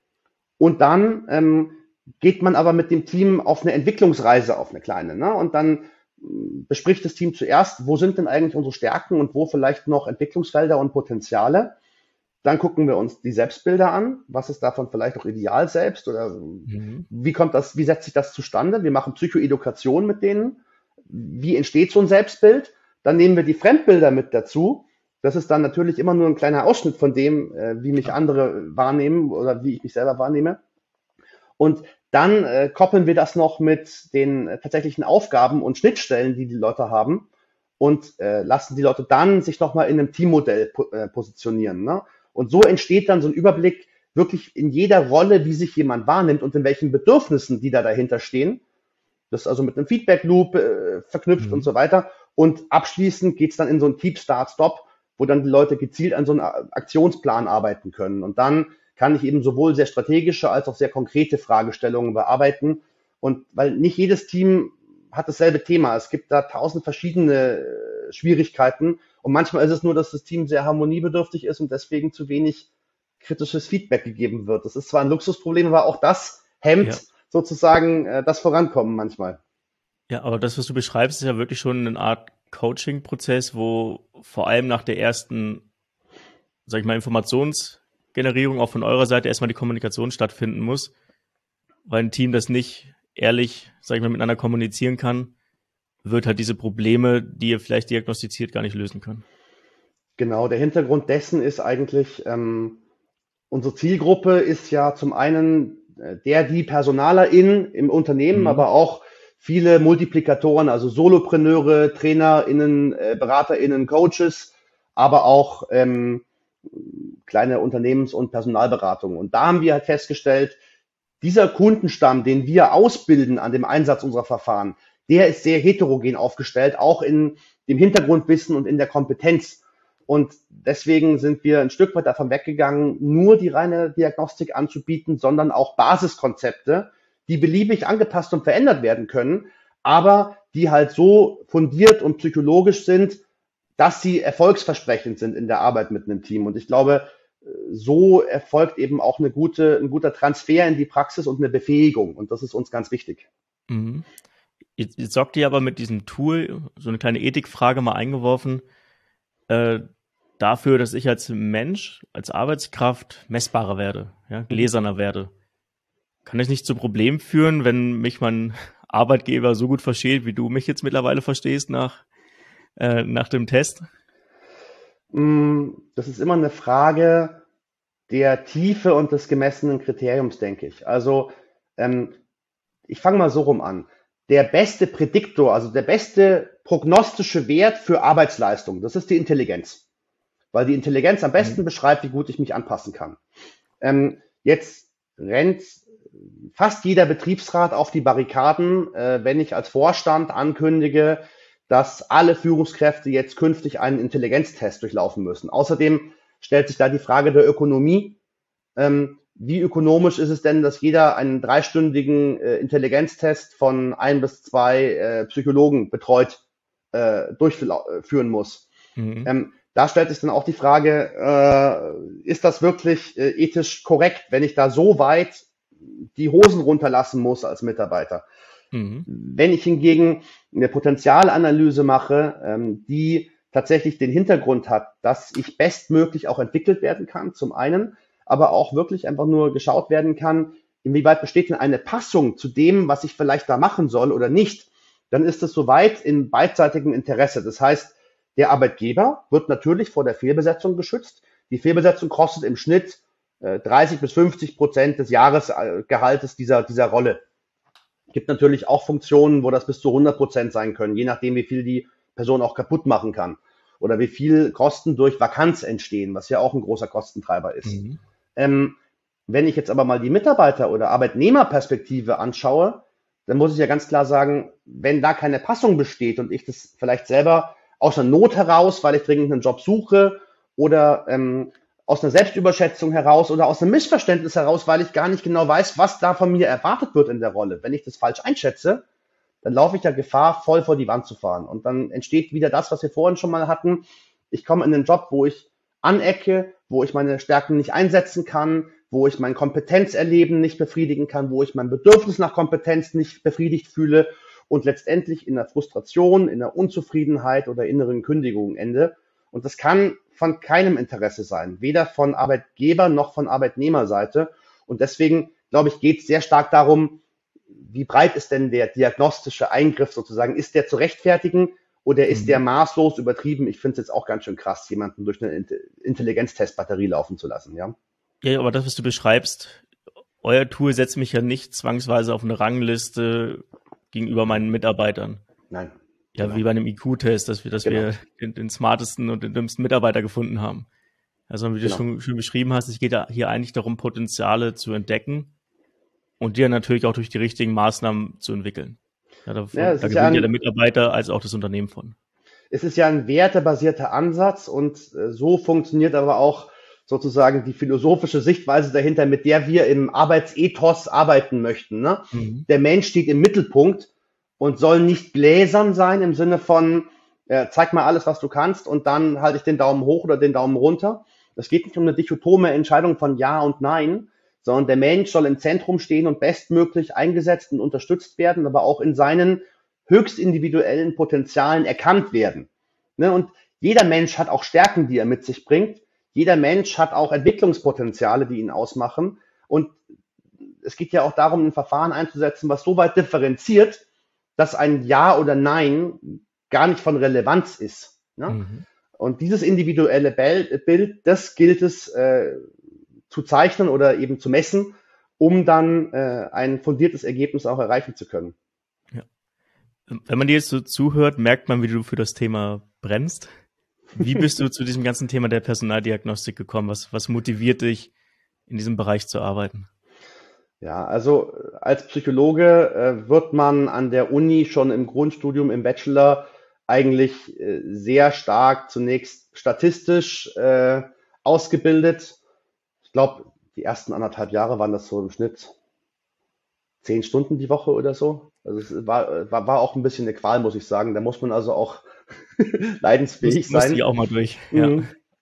Und dann ähm, geht man aber mit dem Team auf eine Entwicklungsreise, auf eine kleine. Ne? Und dann mh, bespricht das Team zuerst, wo sind denn eigentlich unsere Stärken und wo vielleicht noch Entwicklungsfelder und Potenziale. Dann gucken wir uns die Selbstbilder an. Was ist davon vielleicht auch ideal selbst oder Mhm. wie kommt das, wie setzt sich das zustande? Wir machen Psychoedukation mit denen. Wie entsteht so ein Selbstbild? Dann nehmen wir die Fremdbilder mit dazu. Das ist dann natürlich immer nur ein kleiner Ausschnitt von dem, äh, wie mich Klar. andere wahrnehmen oder wie ich mich selber wahrnehme. Und dann äh, koppeln wir das noch mit den äh, tatsächlichen Aufgaben und Schnittstellen, die die Leute haben und äh, lassen die Leute dann sich nochmal in einem Teammodell po äh, positionieren. Ne? Und so entsteht dann so ein Überblick wirklich in jeder Rolle, wie sich jemand wahrnimmt und in welchen Bedürfnissen die da dahinter stehen. Das ist also mit einem Feedback-Loop äh, verknüpft und Mhm. so weiter. Und abschließend geht's dann in so ein Keep, Start, Stop, wo dann die Leute gezielt an so einem Aktionsplan arbeiten können. Und dann kann ich eben sowohl sehr strategische als auch sehr konkrete Fragestellungen bearbeiten. Und weil nicht jedes Team hat dasselbe Thema. Es gibt da tausend verschiedene äh, Schwierigkeiten. Und manchmal ist es nur, dass das Team sehr harmoniebedürftig ist und deswegen zu wenig kritisches Feedback gegeben wird. Das ist zwar ein Luxusproblem, aber auch das Ja. hemmt sozusagen äh, das Vorankommen manchmal. Ja, aber das, was du beschreibst, ist ja wirklich schon eine Art Coaching-Prozess, wo vor allem nach der ersten, sag ich mal, Informationsgenerierung auch von eurer Seite erstmal die Kommunikation stattfinden muss, weil ein Team, das nicht ehrlich, sag ich mal, miteinander kommunizieren kann, wird halt diese Probleme, die ihr vielleicht diagnostiziert, gar nicht lösen können. Genau, der Hintergrund dessen ist eigentlich, ähm, unsere Zielgruppe ist ja zum einen der, die PersonalerInnen im Unternehmen, mhm. aber auch viele Multiplikatoren, also Solopreneure, TrainerInnen, äh, BeraterInnen, Coaches, aber auch ähm, kleine Unternehmens- und Personalberatungen. Und da haben wir halt festgestellt, dieser Kundenstamm, den wir ausbilden an dem Einsatz unserer Verfahren, der ist sehr heterogen aufgestellt, auch in dem Hintergrundwissen und in der Kompetenz. Und deswegen sind wir ein Stück weit davon weggegangen, nur die reine Diagnostik anzubieten, sondern auch Basiskonzepte, die beliebig angepasst und verändert werden können, aber die halt so fundiert und psychologisch sind, dass sie erfolgsversprechend sind in der Arbeit mit einem Team. Und ich glaube, so erfolgt eben auch eine gute, ein guter Transfer in die Praxis und eine Befähigung. Und das ist uns ganz wichtig. Mhm. Jetzt, jetzt sorgt ihr aber mit diesem Tool, so eine kleine Ethikfrage mal eingeworfen, äh, dafür, dass ich als Mensch, als Arbeitskraft messbarer werde, ja, gläserner werde. Kann das nicht zu Problemen führen, wenn mich mein Arbeitgeber so gut versteht, wie du mich jetzt mittlerweile verstehst nach, äh, nach dem Test? Das ist immer eine Frage der Tiefe und des gemessenen Kriteriums, denke ich. Also ähm, ich fange mal so rum an. Der beste Prädiktor, also der beste prognostische Wert für Arbeitsleistung, das ist die Intelligenz. Weil die Intelligenz am besten mhm. beschreibt, wie gut ich mich anpassen kann. Ähm, jetzt rennt fast jeder Betriebsrat auf die Barrikaden, äh, wenn ich als Vorstand ankündige, dass alle Führungskräfte jetzt künftig einen Intelligenztest durchlaufen müssen. Außerdem stellt sich da die Frage der Ökonomie. Ähm, wie ökonomisch ist es denn, dass jeder einen dreistündigen äh, Intelligenztest von ein bis zwei äh, Psychologen betreut äh, durchführen muss? Mhm. Ähm, da stellt sich dann auch die Frage, äh, ist das wirklich äh, ethisch korrekt, wenn ich da so weit die Hosen runterlassen muss als Mitarbeiter? Mhm. Wenn ich hingegen eine Potenzialanalyse mache, ähm, die tatsächlich den Hintergrund hat, dass ich bestmöglich auch entwickelt werden kann, zum einen, aber auch wirklich einfach nur geschaut werden kann, inwieweit besteht denn eine Passung zu dem, was ich vielleicht da machen soll oder nicht, dann ist es soweit in beidseitigem Interesse. Das heißt, der Arbeitgeber wird natürlich vor der Fehlbesetzung geschützt. Die Fehlbesetzung kostet im Schnitt äh, dreißig bis fünfzig Prozent des Jahresgehaltes dieser, dieser Rolle. Es gibt natürlich auch Funktionen, wo das bis zu hundert Prozent sein können, je nachdem, wie viel die Person auch kaputt machen kann oder wie viel Kosten durch Vakanz entstehen, was ja auch ein großer Kostentreiber ist. Mhm. Ähm, wenn ich jetzt aber mal die Mitarbeiter- oder Arbeitnehmerperspektive anschaue, dann muss ich ja ganz klar sagen, wenn da keine Passung besteht und ich das vielleicht selber aus einer Not heraus, weil ich dringend einen Job suche oder ähm, aus einer Selbstüberschätzung heraus oder aus einem Missverständnis heraus, weil ich gar nicht genau weiß, was da von mir erwartet wird in der Rolle. Wenn ich das falsch einschätze, dann laufe ich ja Gefahr, voll vor die Wand zu fahren. Und dann entsteht wieder das, was wir vorhin schon mal hatten. Ich komme in einen Job, wo ich anecke, wo ich meine Stärken nicht einsetzen kann, wo ich mein Kompetenzerleben nicht befriedigen kann, wo ich mein Bedürfnis nach Kompetenz nicht befriedigt fühle und letztendlich in der Frustration, in der Unzufriedenheit oder inneren Kündigung ende. Und das kann von keinem Interesse sein, weder von Arbeitgeber noch von Arbeitnehmerseite. Und deswegen, glaube ich, geht es sehr stark darum, wie breit ist denn der diagnostische Eingriff sozusagen? Ist der zu rechtfertigen oder ist mhm. der maßlos übertrieben? Ich finde es jetzt auch ganz schön krass, jemanden durch eine Intelligenztestbatterie laufen zu lassen, ja. Ja, aber das, was du beschreibst, euer Tool setzt mich ja nicht zwangsweise auf eine Rangliste gegenüber meinen Mitarbeitern. Nein. Ja, genau. Wie bei einem I Q-Test, dass wir, dass genau. wir den, den smartesten und den dümmsten Mitarbeiter gefunden haben. Also wie du genau. schon, schon beschrieben hast, es geht ja hier eigentlich darum, Potenziale zu entdecken und die dann natürlich auch durch die richtigen Maßnahmen zu entwickeln. Ja, davon, ja, da gewinnt ja, ein, ja der Mitarbeiter als auch das Unternehmen von. Es ist ja ein wertebasierter Ansatz und äh, so funktioniert aber auch sozusagen die philosophische Sichtweise dahinter, mit der wir im Arbeitsethos arbeiten möchten. Ne? Mhm. Der Mensch steht im Mittelpunkt und soll nicht gläsern sein im Sinne von, äh, zeig mal alles, was du kannst und dann halte ich den Daumen hoch oder den Daumen runter. Es geht nicht um eine dichotome Entscheidung von Ja und Nein, sondern der Mensch soll im Zentrum stehen und bestmöglich eingesetzt und unterstützt werden, aber auch in seinen höchst individuellen Potenzialen erkannt werden. Ne? Und jeder Mensch hat auch Stärken, die er mit sich bringt. Jeder Mensch hat auch Entwicklungspotenziale, die ihn ausmachen. Und es geht ja auch darum, ein Verfahren einzusetzen, was so weit differenziert, dass ein Ja oder Nein gar nicht von Relevanz ist. Ne? Mhm. Und dieses individuelle Bild, das gilt es äh, zu zeichnen oder eben zu messen um dann äh, ein fundiertes Ergebnis auch erreichen zu können. Ja. Wenn man dir jetzt so zuhört, merkt man, wie du für das Thema brennst. Wie bist du zu diesem ganzen Thema der Personaldiagnostik gekommen? Was, was motiviert dich, in diesem Bereich zu arbeiten? Ja, also als Psychologe äh, wird man an der Uni schon im Grundstudium, im Bachelor eigentlich äh, sehr stark zunächst statistisch äh, ausgebildet. Ich glaube, die ersten anderthalb Jahre waren das so im Schnitt zehn Stunden die Woche oder so. Also es war, war, war auch ein bisschen eine Qual, muss ich sagen. Da muss man also auch leidensfähig Muss, muss sein. die auch mal durch. Mhm. Ja.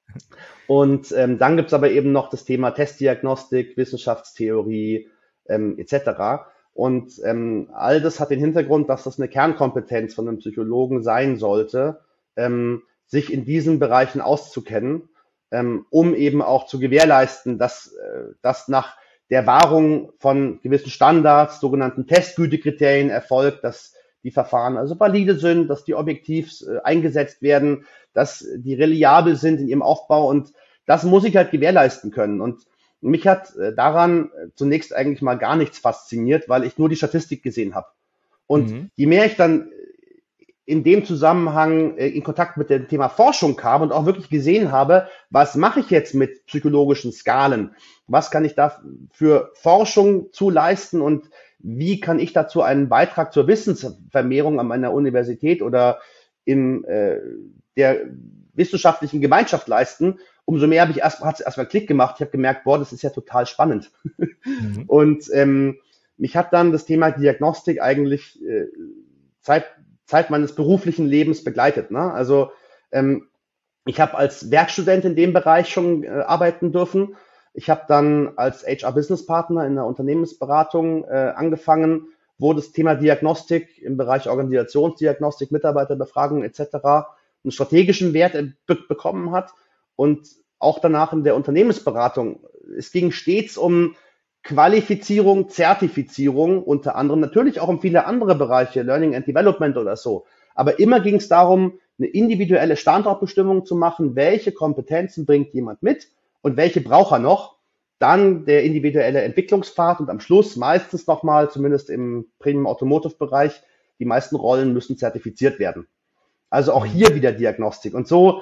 Und ähm, dann gibt's aber eben noch das Thema Testdiagnostik, Wissenschaftstheorie ähm, et cetera. Und ähm, all das hat den Hintergrund, dass das eine Kernkompetenz von einem Psychologen sein sollte, ähm, sich in diesen Bereichen auszukennen, ähm, um eben auch zu gewährleisten, dass äh, das nach der Wahrung von gewissen Standards, sogenannten Testgütekriterien erfolgt, dass die Verfahren also valide sind, dass die objektiv äh, eingesetzt werden, dass die reliabel sind in ihrem Aufbau, und das muss ich halt gewährleisten können. Und mich hat äh, daran äh, zunächst eigentlich mal gar nichts fasziniert, weil ich nur die Statistik gesehen habe. Und Mhm. je mehr ich dann in dem Zusammenhang äh, in Kontakt mit dem Thema Forschung kam und auch wirklich gesehen habe, was mache ich jetzt mit psychologischen Skalen? Was kann ich da für Forschung zu leisten und wie kann ich dazu einen Beitrag zur Wissensvermehrung an meiner Universität oder in äh, der wissenschaftlichen Gemeinschaft leisten? Umso mehr habe ich erst, hat es erstmal Klick gemacht. Ich habe gemerkt, boah, das ist ja total spannend. Mhm. Und ähm, mich hat dann das Thema Diagnostik eigentlich äh, Zeit Zeit meines beruflichen Lebens begleitet. Ne? Also ähm, ich habe als Werkstudent in dem Bereich schon äh, arbeiten dürfen. Ich habe dann als H R-Business-Partner in der Unternehmensberatung äh, angefangen, wo das Thema Diagnostik im Bereich Organisationsdiagnostik, Mitarbeiterbefragung et cetera einen strategischen Wert äh, be bekommen hat. Und auch danach in der Unternehmensberatung. Es ging stets um Qualifizierung, Zertifizierung, unter anderem natürlich auch um viele andere Bereiche, Learning and Development oder so. Aber immer ging es darum, eine individuelle Standortbestimmung zu machen, welche Kompetenzen bringt jemand mit und welche braucht er noch. Dann der individuelle Entwicklungspfad und am Schluss meistens nochmal, zumindest im Premium Automotive Bereich, die meisten Rollen müssen zertifiziert werden. Also auch Mhm. hier wieder Diagnostik. Und so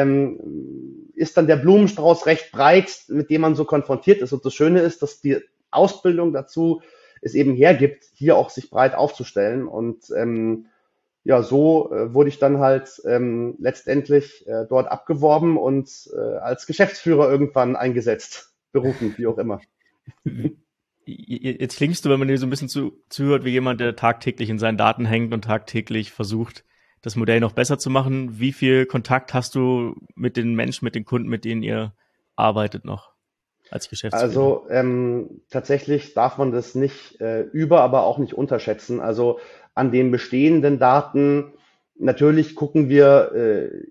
ähm, ist dann der Blumenstrauß recht breit, mit dem man so konfrontiert ist. Und das Schöne ist, dass die Ausbildung dazu es eben hergibt, hier auch sich breit aufzustellen. Und ähm, ja, so äh, wurde ich dann halt ähm, letztendlich äh, dort abgeworben und äh, als Geschäftsführer irgendwann eingesetzt, berufen, wie auch immer. Jetzt klingst du, wenn man dir so ein bisschen zu, zuhört, wie jemand, der tagtäglich in seinen Daten hängt und tagtäglich versucht, das Modell noch besser zu machen. Wie viel Kontakt hast du mit den Menschen, mit den Kunden, mit denen ihr arbeitet noch als Geschäftsführer? Also ähm, tatsächlich darf man das nicht äh, über, aber auch nicht unterschätzen. Also an den bestehenden Daten, natürlich gucken wir äh,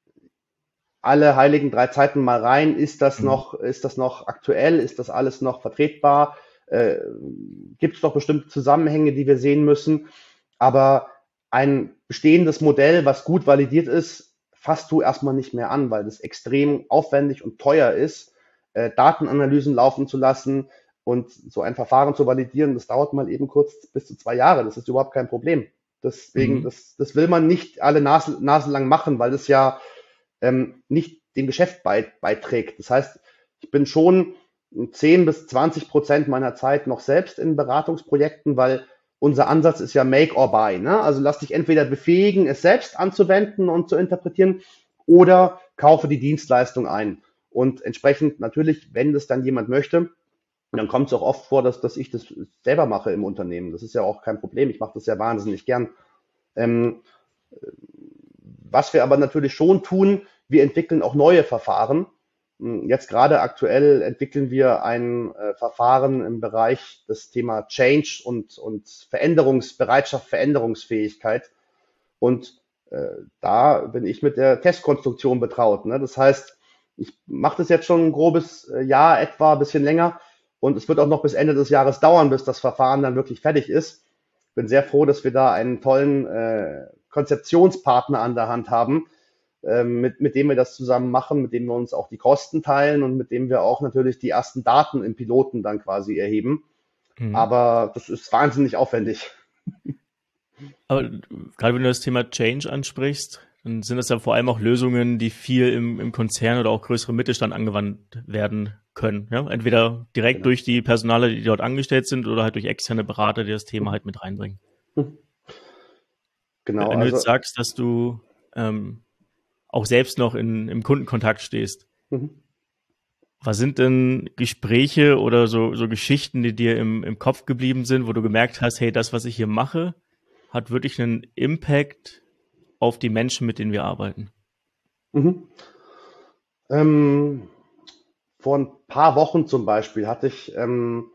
alle heiligen drei Zeiten mal rein. Ist das Mhm. noch, ist das noch aktuell? Ist das alles noch vertretbar? Äh, Gibt es doch bestimmte Zusammenhänge, die wir sehen müssen? Aber ein bestehendes Modell, was gut validiert ist, fasst du erstmal nicht mehr an, weil das extrem aufwendig und teuer ist, äh, Datenanalysen laufen zu lassen und so ein Verfahren zu validieren. Das dauert mal eben kurz bis zu zwei Jahre. Das ist überhaupt kein Problem. Deswegen, Mhm. das, das will man nicht alle Nase, naselang machen, weil das ja ähm, nicht dem Geschäft beiträgt. Das heißt, ich bin schon zehn bis zwanzig Prozent meiner Zeit noch selbst in Beratungsprojekten, weil unser Ansatz ist ja make or buy. Ne? Also lass dich entweder befähigen, es selbst anzuwenden und zu interpretieren, oder kaufe die Dienstleistung ein. Und entsprechend natürlich, wenn das dann jemand möchte, dann kommt es auch oft vor, dass, dass ich das selber mache im Unternehmen. Das ist ja auch kein Problem. Ich mache das ja wahnsinnig gern. Ähm, was wir aber natürlich schon tun, wir entwickeln auch neue Verfahren. Jetzt gerade aktuell entwickeln wir ein äh, Verfahren im Bereich des Thema Change und, und Veränderungsbereitschaft, Veränderungsfähigkeit. Und äh, da bin ich mit der Testkonstruktion betraut. Ne? Das heißt, ich mache das jetzt schon ein grobes Jahr etwa, ein bisschen länger. Und es wird auch noch bis Ende des Jahres dauern, bis das Verfahren dann wirklich fertig ist. Bin sehr froh, dass wir da einen tollen äh, Konzeptionspartner an der Hand haben, ähm, mit, mit dem wir das zusammen machen, mit dem wir uns auch die Kosten teilen und mit dem wir auch natürlich die ersten Daten im Piloten dann quasi erheben. Mhm. Aber das ist wahnsinnig aufwendig. Aber gerade wenn du das Thema Change ansprichst, dann sind das ja vor allem auch Lösungen, die viel im, im Konzern oder auch größeren Mittelstand angewandt werden können. Ja? Entweder direkt Genau. durch die Personale, die dort angestellt sind, oder halt durch externe Berater, die das Thema halt mit reinbringen. Genau, Wenn du jetzt also sagst, dass du ähm, auch selbst noch in, im Kundenkontakt stehst, mhm. was sind denn Gespräche oder so, so Geschichten, die dir im, im Kopf geblieben sind, wo du gemerkt hast, hey, das, was ich hier mache, hat wirklich einen Impact auf die Menschen, mit denen wir arbeiten? Mhm. Ähm, vor ein paar Wochen zum Beispiel hatte ich ähm,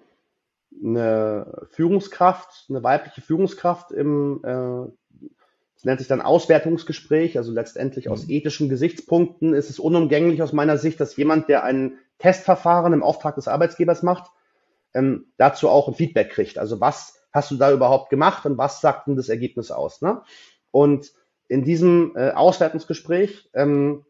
eine Führungskraft, eine weibliche Führungskraft im, äh, das nennt sich dann Auswertungsgespräch, also letztendlich aus Mhm. ethischen Gesichtspunkten ist es unumgänglich aus meiner Sicht, dass jemand, der ein Testverfahren im Auftrag des Arbeitgebers macht, ähm, dazu auch ein Feedback kriegt. Also was hast du da überhaupt gemacht und was sagt denn das Ergebnis aus? Ne? Und in diesem äh, Auswertungsgespräch, ähm,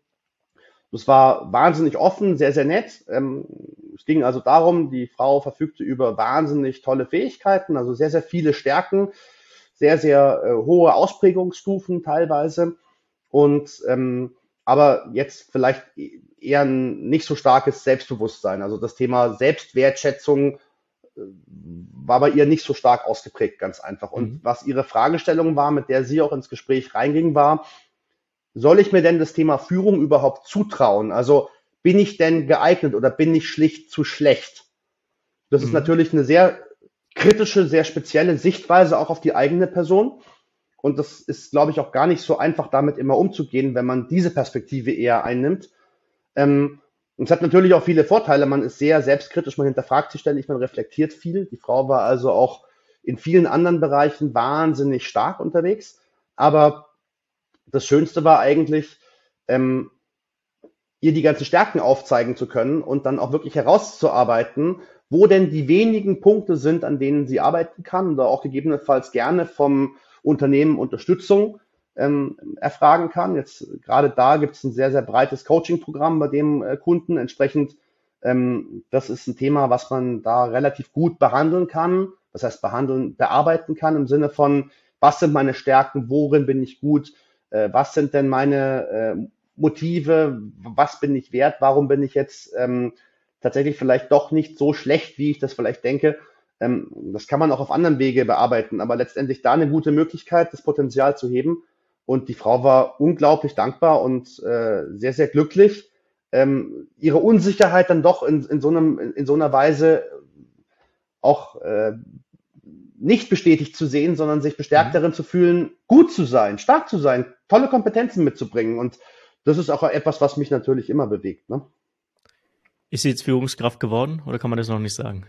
das war wahnsinnig offen, sehr, sehr nett. Ähm, es ging also darum, die Frau verfügte über wahnsinnig tolle Fähigkeiten, also sehr, sehr viele Stärken, sehr, sehr äh, hohe Ausprägungsstufen teilweise. Und ähm, aber jetzt vielleicht eher ein nicht so starkes Selbstbewusstsein. Also das Thema Selbstwertschätzung äh, war bei ihr nicht so stark ausgeprägt, ganz einfach. Und Mhm. was ihre Fragestellung war, mit der sie auch ins Gespräch reinging, war, soll ich mir denn das Thema Führung überhaupt zutrauen? Also bin ich denn geeignet oder bin ich schlicht zu schlecht? Das ist Mhm. natürlich eine sehr kritische, sehr spezielle Sichtweise auch auf die eigene Person. Und das ist, glaube ich, auch gar nicht so einfach, damit immer umzugehen, wenn man diese Perspektive eher einnimmt. Ähm, und es hat natürlich auch viele Vorteile. Man ist sehr selbstkritisch, man hinterfragt sich ständig, man reflektiert viel. Die Frau war also auch in vielen anderen Bereichen wahnsinnig stark unterwegs. Aber das Schönste war eigentlich, ähm, ihr die ganzen Stärken aufzeigen zu können und dann auch wirklich herauszuarbeiten, wo denn die wenigen Punkte sind, an denen sie arbeiten kann oder auch gegebenenfalls gerne vom Unternehmen Unterstützung ähm, erfragen kann. Jetzt gerade da gibt es ein sehr, sehr breites Coaching-Programm bei dem äh, Kunden. Entsprechend, ähm, das ist ein Thema, was man da relativ gut behandeln kann. Das heißt, behandeln, bearbeiten kann im Sinne von, was sind meine Stärken, worin bin ich gut, äh, was sind denn meine äh, Motive, was bin ich wert, warum bin ich jetzt ähm, tatsächlich vielleicht doch nicht so schlecht, wie ich das vielleicht denke. Ähm, das kann man auch auf anderen Wege bearbeiten, aber letztendlich da eine gute Möglichkeit, das Potenzial zu heben. Und die Frau war unglaublich dankbar und äh, sehr, sehr glücklich, ähm, ihre Unsicherheit dann doch in, in, so, einem, in, in so einer Weise auch äh, nicht bestätigt zu sehen, sondern sich bestärkt Mhm. darin zu fühlen, gut zu sein, stark zu sein, tolle Kompetenzen mitzubringen. Und das ist auch etwas, was mich natürlich immer bewegt. Ne? Ist sie jetzt Führungskraft geworden oder kann man das noch nicht sagen?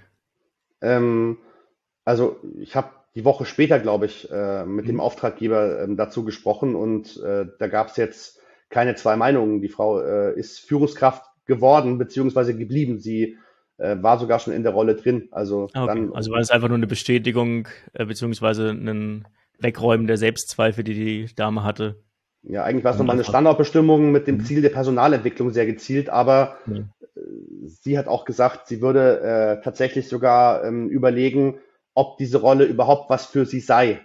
Ähm, also ich habe die Woche später, glaube ich, äh, mit dem Mhm. Auftraggeber ähm, dazu gesprochen und äh, da gab es jetzt keine zwei Meinungen. Die Frau äh, ist Führungskraft geworden beziehungsweise geblieben. Sie äh, war sogar schon in der Rolle drin. Also Ah, okay. dann, Also war es einfach nur eine Bestätigung, äh, beziehungsweise ein Wegräumen der Selbstzweifel, die die Dame hatte. ja, eigentlich war es Und nochmal eine einfach, Standortbestimmung mit dem mhm. Ziel der Personalentwicklung sehr gezielt, aber Ja. sie hat auch gesagt, sie würde äh, tatsächlich sogar ähm, überlegen, ob diese Rolle überhaupt was für sie sei.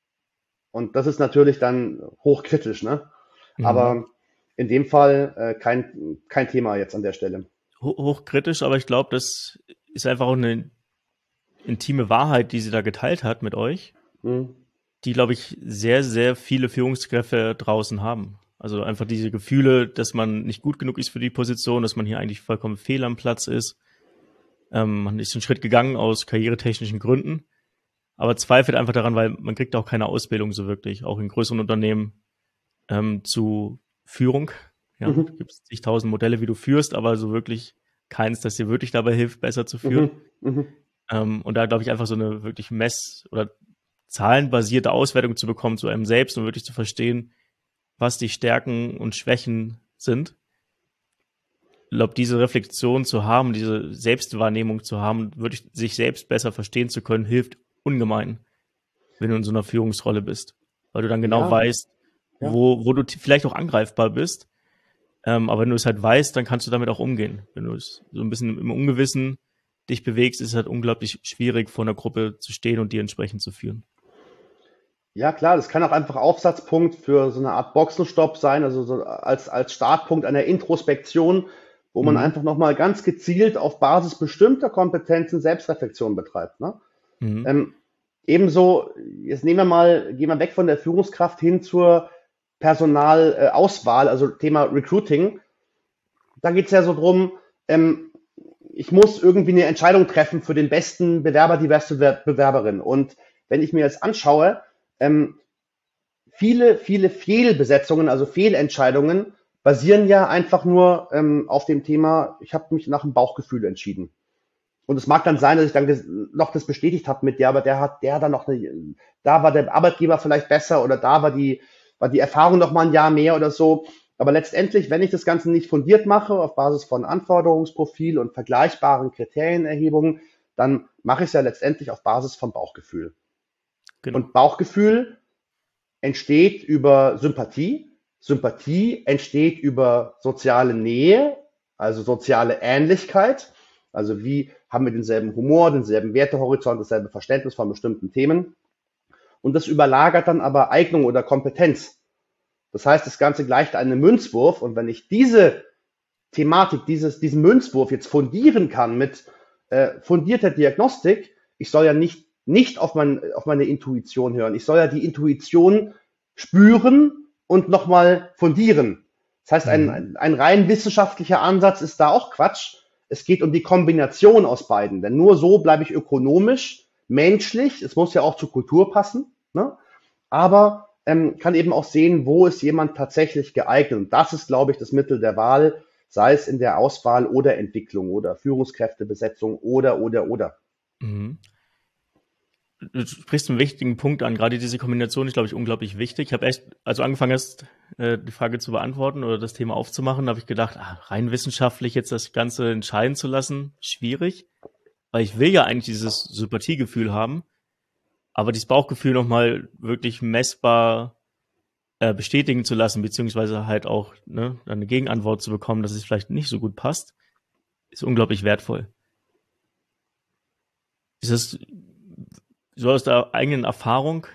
Und das ist natürlich dann hochkritisch, ne? Mhm. Aber in dem Fall äh, kein, kein Thema jetzt an der Stelle. Ho- Hochkritisch, aber ich glaube, das ist einfach auch eine intime Wahrheit, die sie da geteilt hat mit euch, Hm. die, glaube ich, sehr, sehr viele Führungskräfte draußen haben. Also einfach diese Gefühle, dass man nicht gut genug ist für die Position, dass man hier eigentlich vollkommen fehl am Platz ist. Ähm, man ist einen Schritt gegangen aus karrieretechnischen Gründen, aber zweifelt einfach daran, weil man kriegt auch keine Ausbildung so wirklich, auch in größeren Unternehmen ähm, zu Führung. Ja, Mhm. gibt es zigtausend Modelle, wie du führst, aber so wirklich keins, das dir wirklich dabei hilft, besser zu führen. Mhm. Mhm. Ähm, und da glaube ich einfach so eine wirklich mess- oder zahlenbasierte Auswertung zu bekommen zu einem selbst und wirklich zu verstehen, was die Stärken und Schwächen sind. Ich glaube, diese Reflexion zu haben, diese Selbstwahrnehmung zu haben, wirklich sich selbst besser verstehen zu können, hilft ungemein, wenn du in so einer Führungsrolle bist. Weil du dann genau Ja, weißt, ja. wo, wo du t- vielleicht auch angreifbar bist Ähm, aber wenn du es halt weißt, dann kannst du damit auch umgehen. Wenn du es so ein bisschen im Ungewissen dich bewegst, ist es halt unglaublich schwierig, vor einer Gruppe zu stehen und die entsprechend zu führen. Ja, klar, das kann auch einfach Aufsatzpunkt für so eine Art Boxenstopp sein, also so als, als Startpunkt einer Introspektion, wo man Mhm. einfach nochmal ganz gezielt auf Basis bestimmter Kompetenzen Selbstreflexion betreibt. Ne? Mhm. Ähm, ebenso, jetzt nehmen wir mal, gehen wir weg von der Führungskraft hin zur Personalauswahl, also Thema Recruiting. Da geht es ja so drum, ähm, ich muss irgendwie eine Entscheidung treffen für den besten Bewerber, die beste Bewerberin. Und wenn ich mir jetzt anschaue, ähm, viele, viele Fehlbesetzungen, also Fehlentscheidungen, basieren ja einfach nur ähm, auf dem Thema, ich habe mich nach dem Bauchgefühl entschieden. Und es mag dann sein, dass ich dann ges- noch das bestätigt habe mit, ja, aber der hat, der dann noch eine, da war der Arbeitgeber vielleicht besser oder da war die, war die Erfahrung noch mal ein Jahr mehr oder so. Aber letztendlich, wenn ich das Ganze nicht fundiert mache, auf Basis von Anforderungsprofil und vergleichbaren Kriterienerhebungen, dann mache ich es ja letztendlich auf Basis von Bauchgefühl. Genau. Und Bauchgefühl entsteht über Sympathie. Sympathie entsteht über soziale Nähe, also soziale Ähnlichkeit. Also wie haben wir denselben Humor, denselben Wertehorizont, dasselbe Verständnis von bestimmten Themen. Und das überlagert dann aber Eignung oder Kompetenz. Das heißt, das Ganze gleicht einem Münzwurf. Und wenn ich diese Thematik, dieses, diesen Münzwurf jetzt fundieren kann mit äh, fundierter Diagnostik, ich soll ja nicht, nicht auf, mein, auf meine Intuition hören. Ich soll ja die Intuition spüren und nochmal fundieren. Das heißt, ein, Mhm. ein, ein rein wissenschaftlicher Ansatz ist da auch Quatsch. Es geht um die Kombination aus beiden. Denn nur so bleibe ich ökonomisch, menschlich. Es muss ja auch zur Kultur passen. Ne? Aber ähm, kann eben auch sehen, wo ist jemand tatsächlich geeignet. Und das ist, glaube ich, das Mittel der Wahl, sei es in der Auswahl oder Entwicklung oder Führungskräftebesetzung oder, oder, oder. Mhm. Du sprichst einen wichtigen Punkt an. Gerade diese Kombination ist, glaube ich, unglaublich wichtig. Ich habe echt, also angefangen hast, äh, die Frage zu beantworten oder das Thema aufzumachen, habe ich gedacht, ah, rein wissenschaftlich jetzt das Ganze entscheiden zu lassen, schwierig, weil ich will ja eigentlich dieses Sympathiegefühl haben, aber dieses Bauchgefühl nochmal wirklich messbar äh, bestätigen zu lassen, beziehungsweise halt auch ne, eine Gegenantwort zu bekommen, dass es vielleicht nicht so gut passt, ist unglaublich wertvoll. Ist das so aus der eigenen Erfahrung,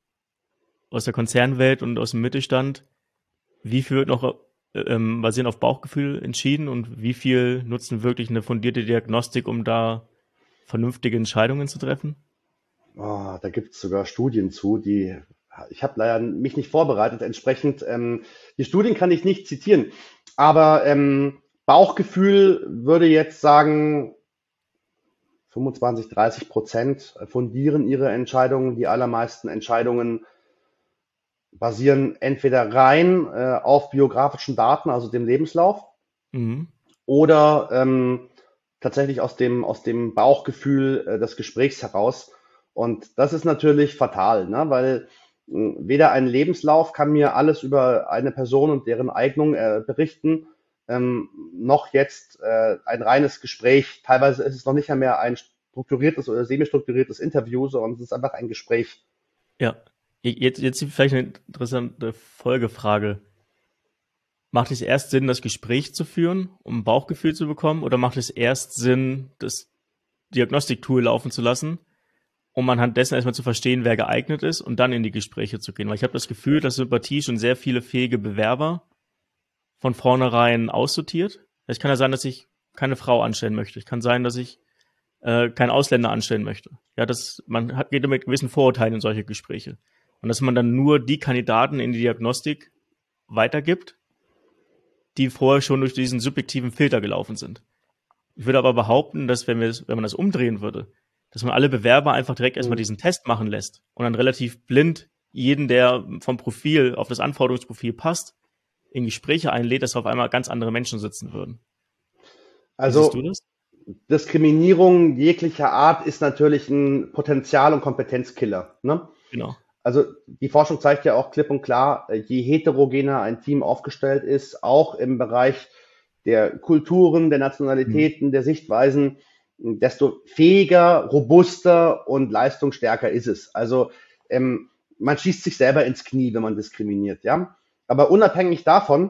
aus der Konzernwelt und aus dem Mittelstand, wie viel wird noch äh, ähm, basierend auf Bauchgefühl entschieden und wie viel nutzen wirklich eine fundierte Diagnostik, um da vernünftige Entscheidungen zu treffen? Oh, da gibt es sogar Studien zu, die ich habe leider mich nicht vorbereitet. Entsprechend, ähm, die Studien kann ich nicht zitieren. Aber ähm, Bauchgefühl würde jetzt sagen, fünfundzwanzig, dreißig Prozent fundieren ihre Entscheidungen. Die allermeisten Entscheidungen basieren entweder rein äh, auf biografischen Daten, also dem Lebenslauf, Mhm. oder ähm, tatsächlich aus dem, aus dem Bauchgefühl äh, des Gesprächs heraus. Und das ist natürlich fatal, ne? Weil mh, weder ein Lebenslauf kann mir alles über eine Person und deren Eignung äh, berichten, ähm, noch jetzt äh, ein reines Gespräch. Teilweise ist es noch nicht einmal ein strukturiertes oder semi-strukturiertes Interview, sondern es ist einfach ein Gespräch. Ja. Jetzt, jetzt vielleicht eine interessante Folgefrage. Macht es erst Sinn, das Gespräch zu führen, um ein Bauchgefühl zu bekommen, oder macht es erst Sinn, das Diagnostiktool laufen zu lassen, um anhand dessen erstmal zu verstehen, wer geeignet ist und dann in die Gespräche zu gehen? Weil ich habe das Gefühl, dass Sympathie schon sehr viele fähige Bewerber von vornherein aussortiert. Es kann ja sein, dass ich keine Frau anstellen möchte. Es kann sein, dass ich äh, keinen Ausländer anstellen möchte. Ja, das, man hat, geht mit gewissen Vorurteilen in solche Gespräche. Und dass man dann nur die Kandidaten in die Diagnostik weitergibt, die vorher schon durch diesen subjektiven Filter gelaufen sind. Ich würde aber behaupten, dass wenn, wir, wenn man das umdrehen würde, dass man alle Bewerber einfach direkt erstmal Hm. diesen Test machen lässt und dann relativ blind jeden, der vom Profil auf das Anforderungsprofil passt, in Gespräche einlädt, dass auf einmal ganz andere Menschen sitzen würden. Wie siehst du Also das? Diskriminierung jeglicher Art ist natürlich ein Potenzial- und Kompetenzkiller. Ne? Genau. Also die Forschung zeigt ja auch klipp und klar, je heterogener ein Team aufgestellt ist, auch im Bereich der Kulturen, der Mhm. Nationalitäten, der Sichtweisen, desto fähiger, robuster und leistungsstärker ist es. Also ähm, man schießt sich selber ins Knie, wenn man diskriminiert, ja. Aber unabhängig davon,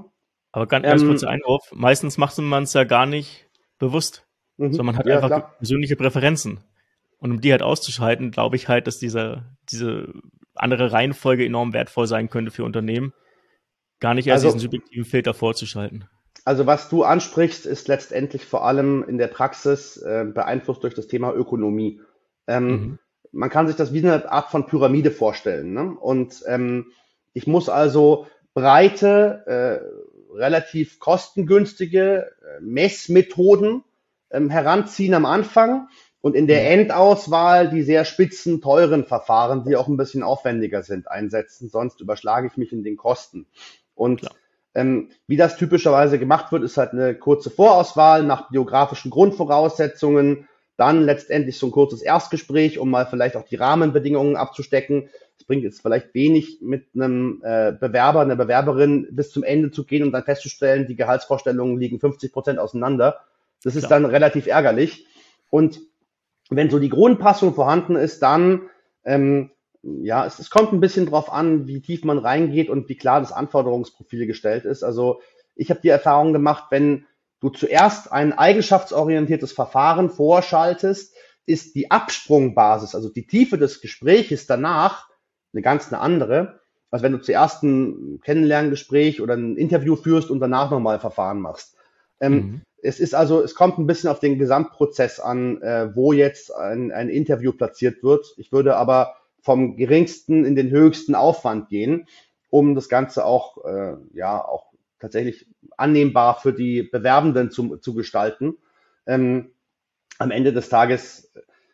Aber ganz, ganz kurzer Ähm, Einwurf. Meistens macht man es ja gar nicht bewusst, sondern mhm, man hat ja, einfach klar. persönliche Präferenzen. Und um die halt auszuschalten, glaube ich halt, dass diese, diese andere Reihenfolge enorm wertvoll sein könnte für Unternehmen, gar nicht erst diesen Also subjektiven Filter vorzuschalten. Also was du ansprichst, ist letztendlich vor allem in der Praxis äh, beeinflusst durch das Thema Ökonomie. Ähm, Mhm. Man kann sich das wie eine Art von Pyramide vorstellen. Ne? Und ähm, ich muss also breite, äh, relativ kostengünstige äh, Messmethoden ähm, heranziehen am Anfang und in der Mhm. Endauswahl die sehr spitzen, teuren Verfahren, die auch ein bisschen aufwendiger sind, einsetzen. Sonst überschlage ich mich in den Kosten. Und Klar. ähm, wie das typischerweise gemacht wird, ist halt eine kurze Vorauswahl nach biografischen Grundvoraussetzungen, dann letztendlich so ein kurzes Erstgespräch, um mal vielleicht auch die Rahmenbedingungen abzustecken. Es bringt jetzt vielleicht wenig, mit einem äh, Bewerber, einer Bewerberin bis zum Ende zu gehen und dann festzustellen, die Gehaltsvorstellungen liegen fünfzig Prozent auseinander. Das ist Klar. dann relativ ärgerlich. Und wenn so die Grundpassung vorhanden ist, dann ähm, ja, es, es kommt ein bisschen drauf an, wie tief man reingeht und wie klar das Anforderungsprofil gestellt ist. Also ich habe die Erfahrung gemacht, wenn du zuerst ein eigenschaftsorientiertes Verfahren vorschaltest, ist die Absprungbasis, also die Tiefe des Gespräches danach eine ganz eine andere, als wenn du zuerst ein Kennenlerngespräch oder ein Interview führst und danach nochmal Verfahren machst. Ähm, Mhm. Es ist also, es kommt ein bisschen auf den Gesamtprozess an, äh, wo jetzt ein, ein Interview platziert wird. Ich würde aber vom geringsten in den höchsten Aufwand gehen, um das Ganze auch, äh, ja, auch tatsächlich annehmbar für die Bewerbenden zu, zu gestalten. Ähm, Am Ende des Tages,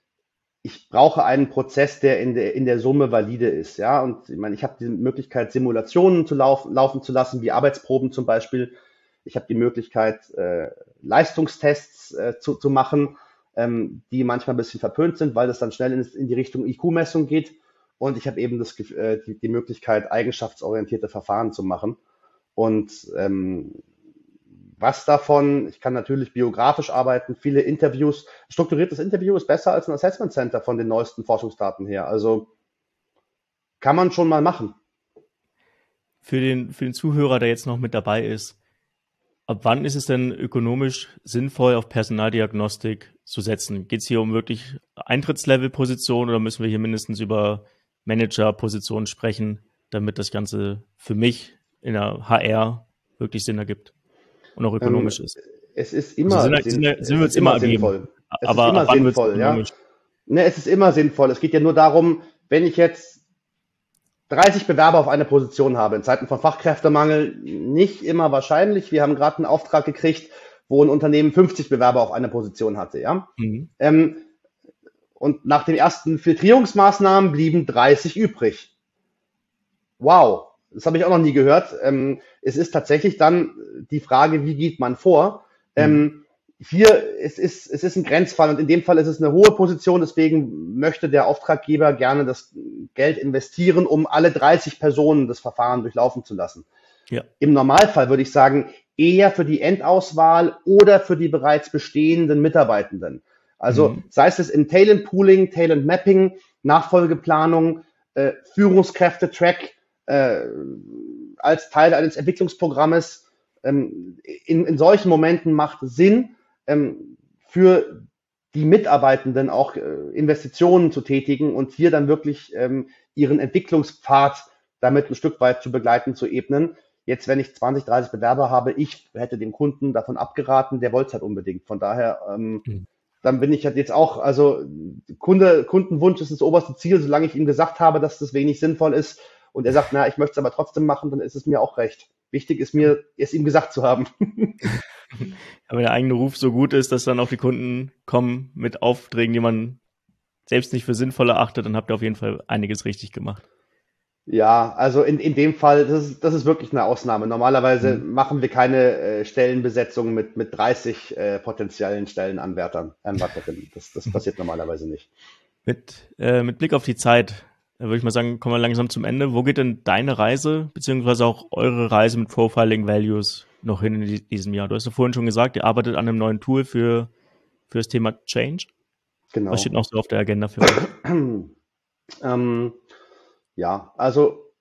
ich brauche einen Prozess, der in der, in der Summe valide ist. Ja, und ich meine, ich habe die Möglichkeit, Simulationen zu laufen, laufen zu lassen, wie Arbeitsproben zum Beispiel. Ich habe die Möglichkeit, äh, Leistungstests äh, zu, zu machen, ähm, die manchmal ein bisschen verpönt sind, weil das dann schnell in, in die Richtung I Q-Messung geht. Und ich habe eben das, äh, die, die Möglichkeit, eigenschaftsorientierte Verfahren zu machen. Und ähm, was davon, ich kann natürlich biografisch arbeiten, viele Interviews. Strukturiertes Interview ist besser als ein Assessment Center von den neuesten Forschungsdaten her. Also kann man schon mal machen. Für den, für den Zuhörer, der jetzt noch mit dabei ist, ab wann ist es denn ökonomisch sinnvoll, auf Personaldiagnostik zu setzen? Geht es hier um wirklich Eintrittslevel-Positionen oder müssen wir hier mindestens über Manager-Positionen sprechen, damit das Ganze für mich in der H R wirklich Sinn ergibt und auch Ähm, ökonomisch ist? es ist Also Sinn, immer, Sinn, sinn, Sinn es wird ist es immer immer ergeben. sinnvoll. Es ist Aber ab immer wann wird es sinnvoll, ja. ökonomisch? Ne, es ist immer sinnvoll. Es geht ja nur darum, wenn ich jetzt dreißig Bewerber auf eine Position habe, in Zeiten von Fachkräftemangel nicht immer wahrscheinlich. Wir haben gerade einen Auftrag gekriegt, wo ein Unternehmen fünfzig Bewerber auf eine Position hatte, ja. Mhm. Ähm, und nach den ersten Filtrierungsmaßnahmen blieben dreißig übrig. Wow, das habe ich auch noch nie gehört. Ähm, es ist tatsächlich dann die Frage, wie geht man vor? Mhm. Ähm, hier es ist es ist ein Grenzfall und in dem Fall ist es eine hohe Position, deswegen möchte der Auftraggeber gerne das Geld investieren, um alle dreißig Personen das Verfahren durchlaufen zu lassen. Ja. Im Normalfall würde ich sagen, eher für die Endauswahl oder für die bereits bestehenden Mitarbeitenden. Also Mhm. sei es im Talent Pooling, Talent Mapping, Nachfolgeplanung, äh, Führungskräfte-Track, äh, als Teil eines Entwicklungsprogrammes. Ähm, in, in solchen Momenten macht es Sinn, ähm, für die Mitarbeitenden auch äh, Investitionen zu tätigen und hier dann wirklich ähm, ihren Entwicklungspfad damit ein Stück weit zu begleiten, zu ebnen. Jetzt, wenn ich zwanzig, dreißig Bewerber habe, ich hätte dem Kunden davon abgeraten, der wollte es halt unbedingt. Von daher, ähm, Mhm. dann bin ich halt jetzt auch, also Kunde, Kundenwunsch ist das oberste Ziel, solange ich ihm gesagt habe, dass das wenig sinnvoll ist und er sagt, na, ich möchte es aber trotzdem machen, dann ist es mir auch recht. Wichtig ist mir, es ihm gesagt zu haben. Aber wenn der eigene Ruf so gut ist, dass dann auch die Kunden kommen mit Aufträgen, die man selbst nicht für sinnvoll erachtet, dann habt ihr auf jeden Fall einiges richtig gemacht. Ja, also in, in dem Fall, das ist, das ist wirklich eine Ausnahme. Normalerweise Mhm. machen wir keine äh, Stellenbesetzung mit, mit dreißig äh, potenziellen Stellenanwärtern, Anwärterinnen. Das, das passiert normalerweise nicht. Mit, äh, mit Blick auf die Zeit, äh, würde ich mal sagen, kommen wir langsam zum Ende. Wo geht denn deine Reise, beziehungsweise auch eure Reise mit Profiling Values noch hin in die, diesem Jahr? Du hast ja vorhin schon gesagt, ihr arbeitet an einem neuen Tool für, für das Thema Change. Was steht Genau. noch so auf der Agenda für euch? ähm, ja, also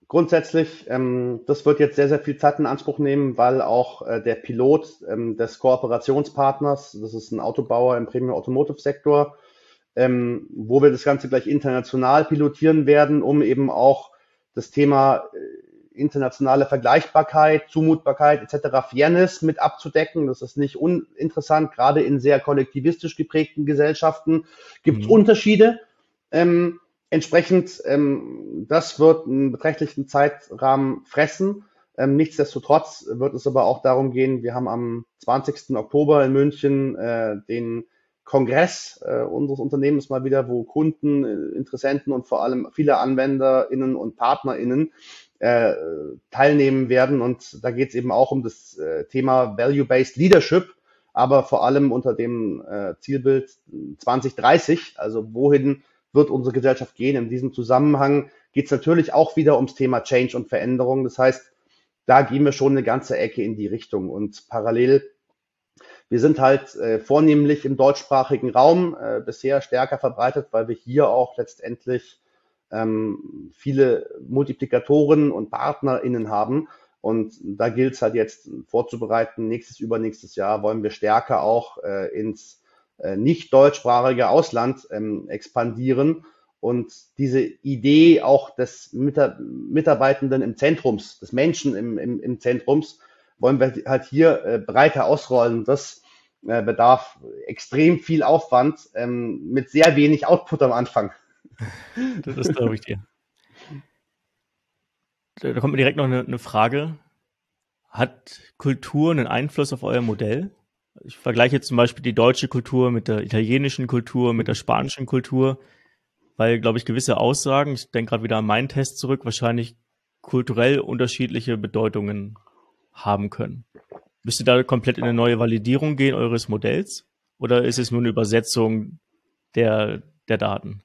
grundsätzlich, ähm, das wird jetzt sehr, sehr viel Zeit in Anspruch nehmen, weil auch äh, der Pilot ähm, des Kooperationspartners, das ist ein Autobauer im Premium Automotive Sektor, ähm, wo wir das Ganze gleich international pilotieren werden, um eben auch das Thema äh, internationale Vergleichbarkeit, Zumutbarkeit et cetera, Fairness mit abzudecken. Das ist nicht uninteressant. Gerade in sehr kollektivistisch geprägten Gesellschaften gibt es Mhm. Unterschiede. Ähm, entsprechend, ähm, das wird einen beträchtlichen Zeitrahmen fressen. Ähm, nichtsdestotrotz wird es aber auch darum gehen, wir haben am zwanzigsten Oktober in München äh, den Kongress äh, unseres Unternehmens mal wieder, wo Kunden, äh, Interessenten und vor allem viele AnwenderInnen und PartnerInnen äh, teilnehmen werden. Und da geht es eben auch um das äh, Thema Value-Based Leadership, aber vor allem unter dem äh, Zielbild zwanzig dreißig, also wohin wird unsere Gesellschaft gehen. In diesem Zusammenhang geht es natürlich auch wieder ums Thema Change und Veränderung. Das heißt, da gehen wir schon eine ganze Ecke in die Richtung. Und parallel, wir sind halt äh, vornehmlich im deutschsprachigen Raum äh, bisher stärker verbreitet, weil wir hier auch letztendlich ähm, viele Multiplikatoren und PartnerInnen haben. Und da gilt es halt jetzt vorzubereiten. Nächstes, übernächstes Jahr wollen wir stärker auch äh, ins äh, nicht deutschsprachige Ausland ähm, expandieren und diese Idee auch des Mitar Mitarbeitenden im Zentrums, des Menschen im, im, im Zentrums, wollen wir halt hier äh, breiter ausrollen. Das äh, bedarf extrem viel Aufwand ähm, mit sehr wenig Output am Anfang. Das glaube ich dir. Da kommt mir direkt noch eine, eine Frage. Hat Kultur einen Einfluss auf euer Modell? Ich vergleiche jetzt zum Beispiel die deutsche Kultur mit der italienischen Kultur, mit der spanischen Kultur, weil, glaube ich, gewisse Aussagen, ich denke gerade wieder an meinen Test zurück, wahrscheinlich kulturell unterschiedliche Bedeutungen haben können. Müsst ihr da komplett in eine neue Validierung gehen eures Modells? Oder ist es nur eine Übersetzung der, der Daten?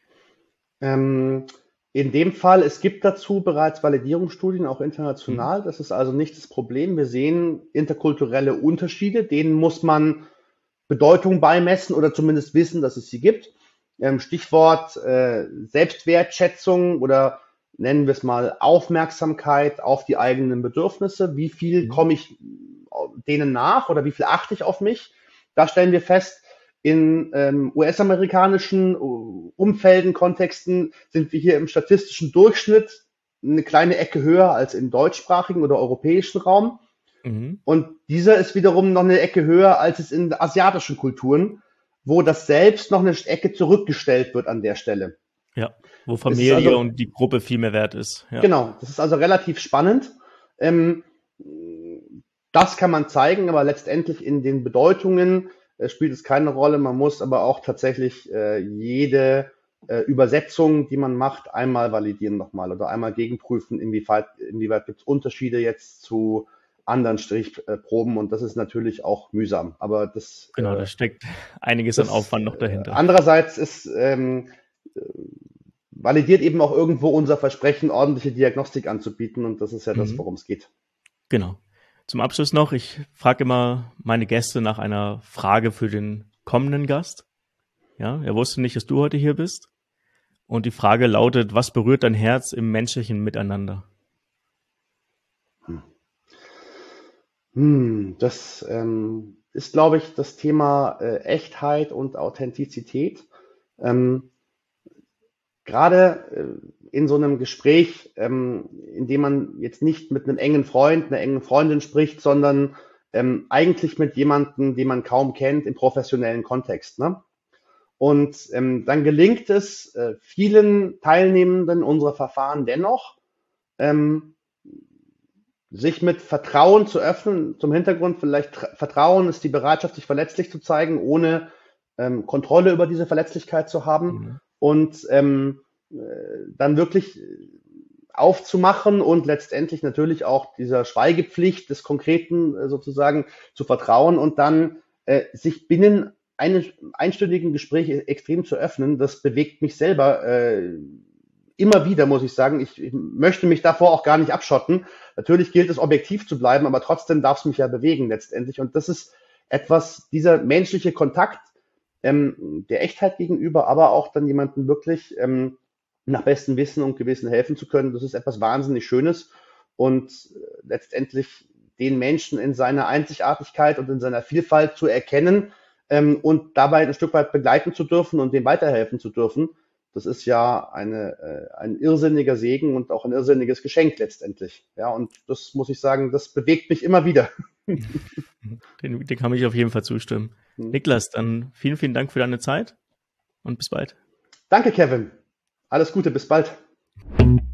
Ähm, in dem Fall, es gibt dazu bereits Validierungsstudien, auch Mhm. international. Das ist also nicht das Problem. Wir sehen interkulturelle Unterschiede, denen muss man Bedeutung beimessen oder zumindest wissen, dass es sie gibt. Ähm, Stichwort äh, Selbstwertschätzung oder nennen wir es mal Aufmerksamkeit auf die eigenen Bedürfnisse. Wie viel Mhm. komme ich denen nach oder wie viel achte ich auf mich? Da stellen wir fest, in ähm, U S-amerikanischen Umfelden, Kontexten sind wir hier im statistischen Durchschnitt eine kleine Ecke höher als im deutschsprachigen oder europäischen Raum. Mhm. Und dieser ist wiederum noch eine Ecke höher als es in asiatischen Kulturen, wo das Selbst noch eine Ecke zurückgestellt wird an der Stelle. Ja, wo Es ist Familie also, und die Gruppe viel mehr wert ist. Ja, genau, das ist also relativ spannend. Ähm, das kann man zeigen, aber letztendlich in den Bedeutungen äh, spielt es keine Rolle. Man muss aber auch tatsächlich äh, jede äh, Übersetzung, die man macht, einmal validieren nochmal oder einmal gegenprüfen, inwieweit, inwieweit gibt es Unterschiede jetzt zu anderen Strichproben und das ist natürlich auch mühsam. Aber das, genau, äh, da steckt einiges an das Aufwand noch äh, dahinter. andererseits ist ähm, validiert eben auch irgendwo unser Versprechen, ordentliche Diagnostik anzubieten und das ist ja das, Mhm. worum es geht. Genau. Zum Abschluss noch, ich frage immer meine Gäste nach einer Frage für den kommenden Gast. Ja, er wusste nicht, dass du heute hier bist. Und die Frage lautet, was berührt dein Herz im menschlichen Miteinander? Hm, das ähm, ist, glaube ich, das Thema äh, Echtheit und Authentizität. Ähm, Gerade äh, in so einem Gespräch, ähm, in dem man jetzt nicht mit einem engen Freund, einer engen Freundin spricht, sondern ähm, eigentlich mit jemandem, den man kaum kennt, im professionellen Kontext. Ne? Und ähm, dann gelingt es äh, vielen Teilnehmenden unserer Verfahren dennoch, ähm, sich mit Vertrauen zu öffnen. Zum Hintergrund vielleicht Vertrauen ist die Bereitschaft, sich verletzlich zu zeigen, ohne ähm, Kontrolle über diese Verletzlichkeit zu haben Mhm. und ähm, äh, dann wirklich aufzumachen und letztendlich natürlich auch dieser Schweigepflicht des Konkreten äh, sozusagen zu vertrauen und dann äh, sich binnen eines einstündigen Gesprächs extrem zu öffnen. Das bewegt mich selber äh, immer wieder, muss ich sagen. Ich, ich möchte mich davor auch gar nicht abschotten. Natürlich gilt es, objektiv zu bleiben, aber trotzdem darf es mich ja bewegen letztendlich. Und das ist etwas, dieser menschliche Kontakt ähm, der Echtheit gegenüber, aber auch dann jemanden wirklich ähm, nach bestem Wissen und Gewissen helfen zu können. Das ist etwas wahnsinnig Schönes und letztendlich den Menschen in seiner Einzigartigkeit und in seiner Vielfalt zu erkennen ähm, und dabei ein Stück weit begleiten zu dürfen und dem weiterhelfen zu dürfen. Das ist ja eine, äh, ein irrsinniger Segen und auch ein irrsinniges Geschenk letztendlich. Ja, und das muss ich sagen, das bewegt mich immer wieder. Den, den kann ich auf jeden Fall zustimmen. Hm. Niklas, dann vielen, vielen Dank für deine Zeit und bis bald. Danke, Kevin. Alles Gute, bis bald.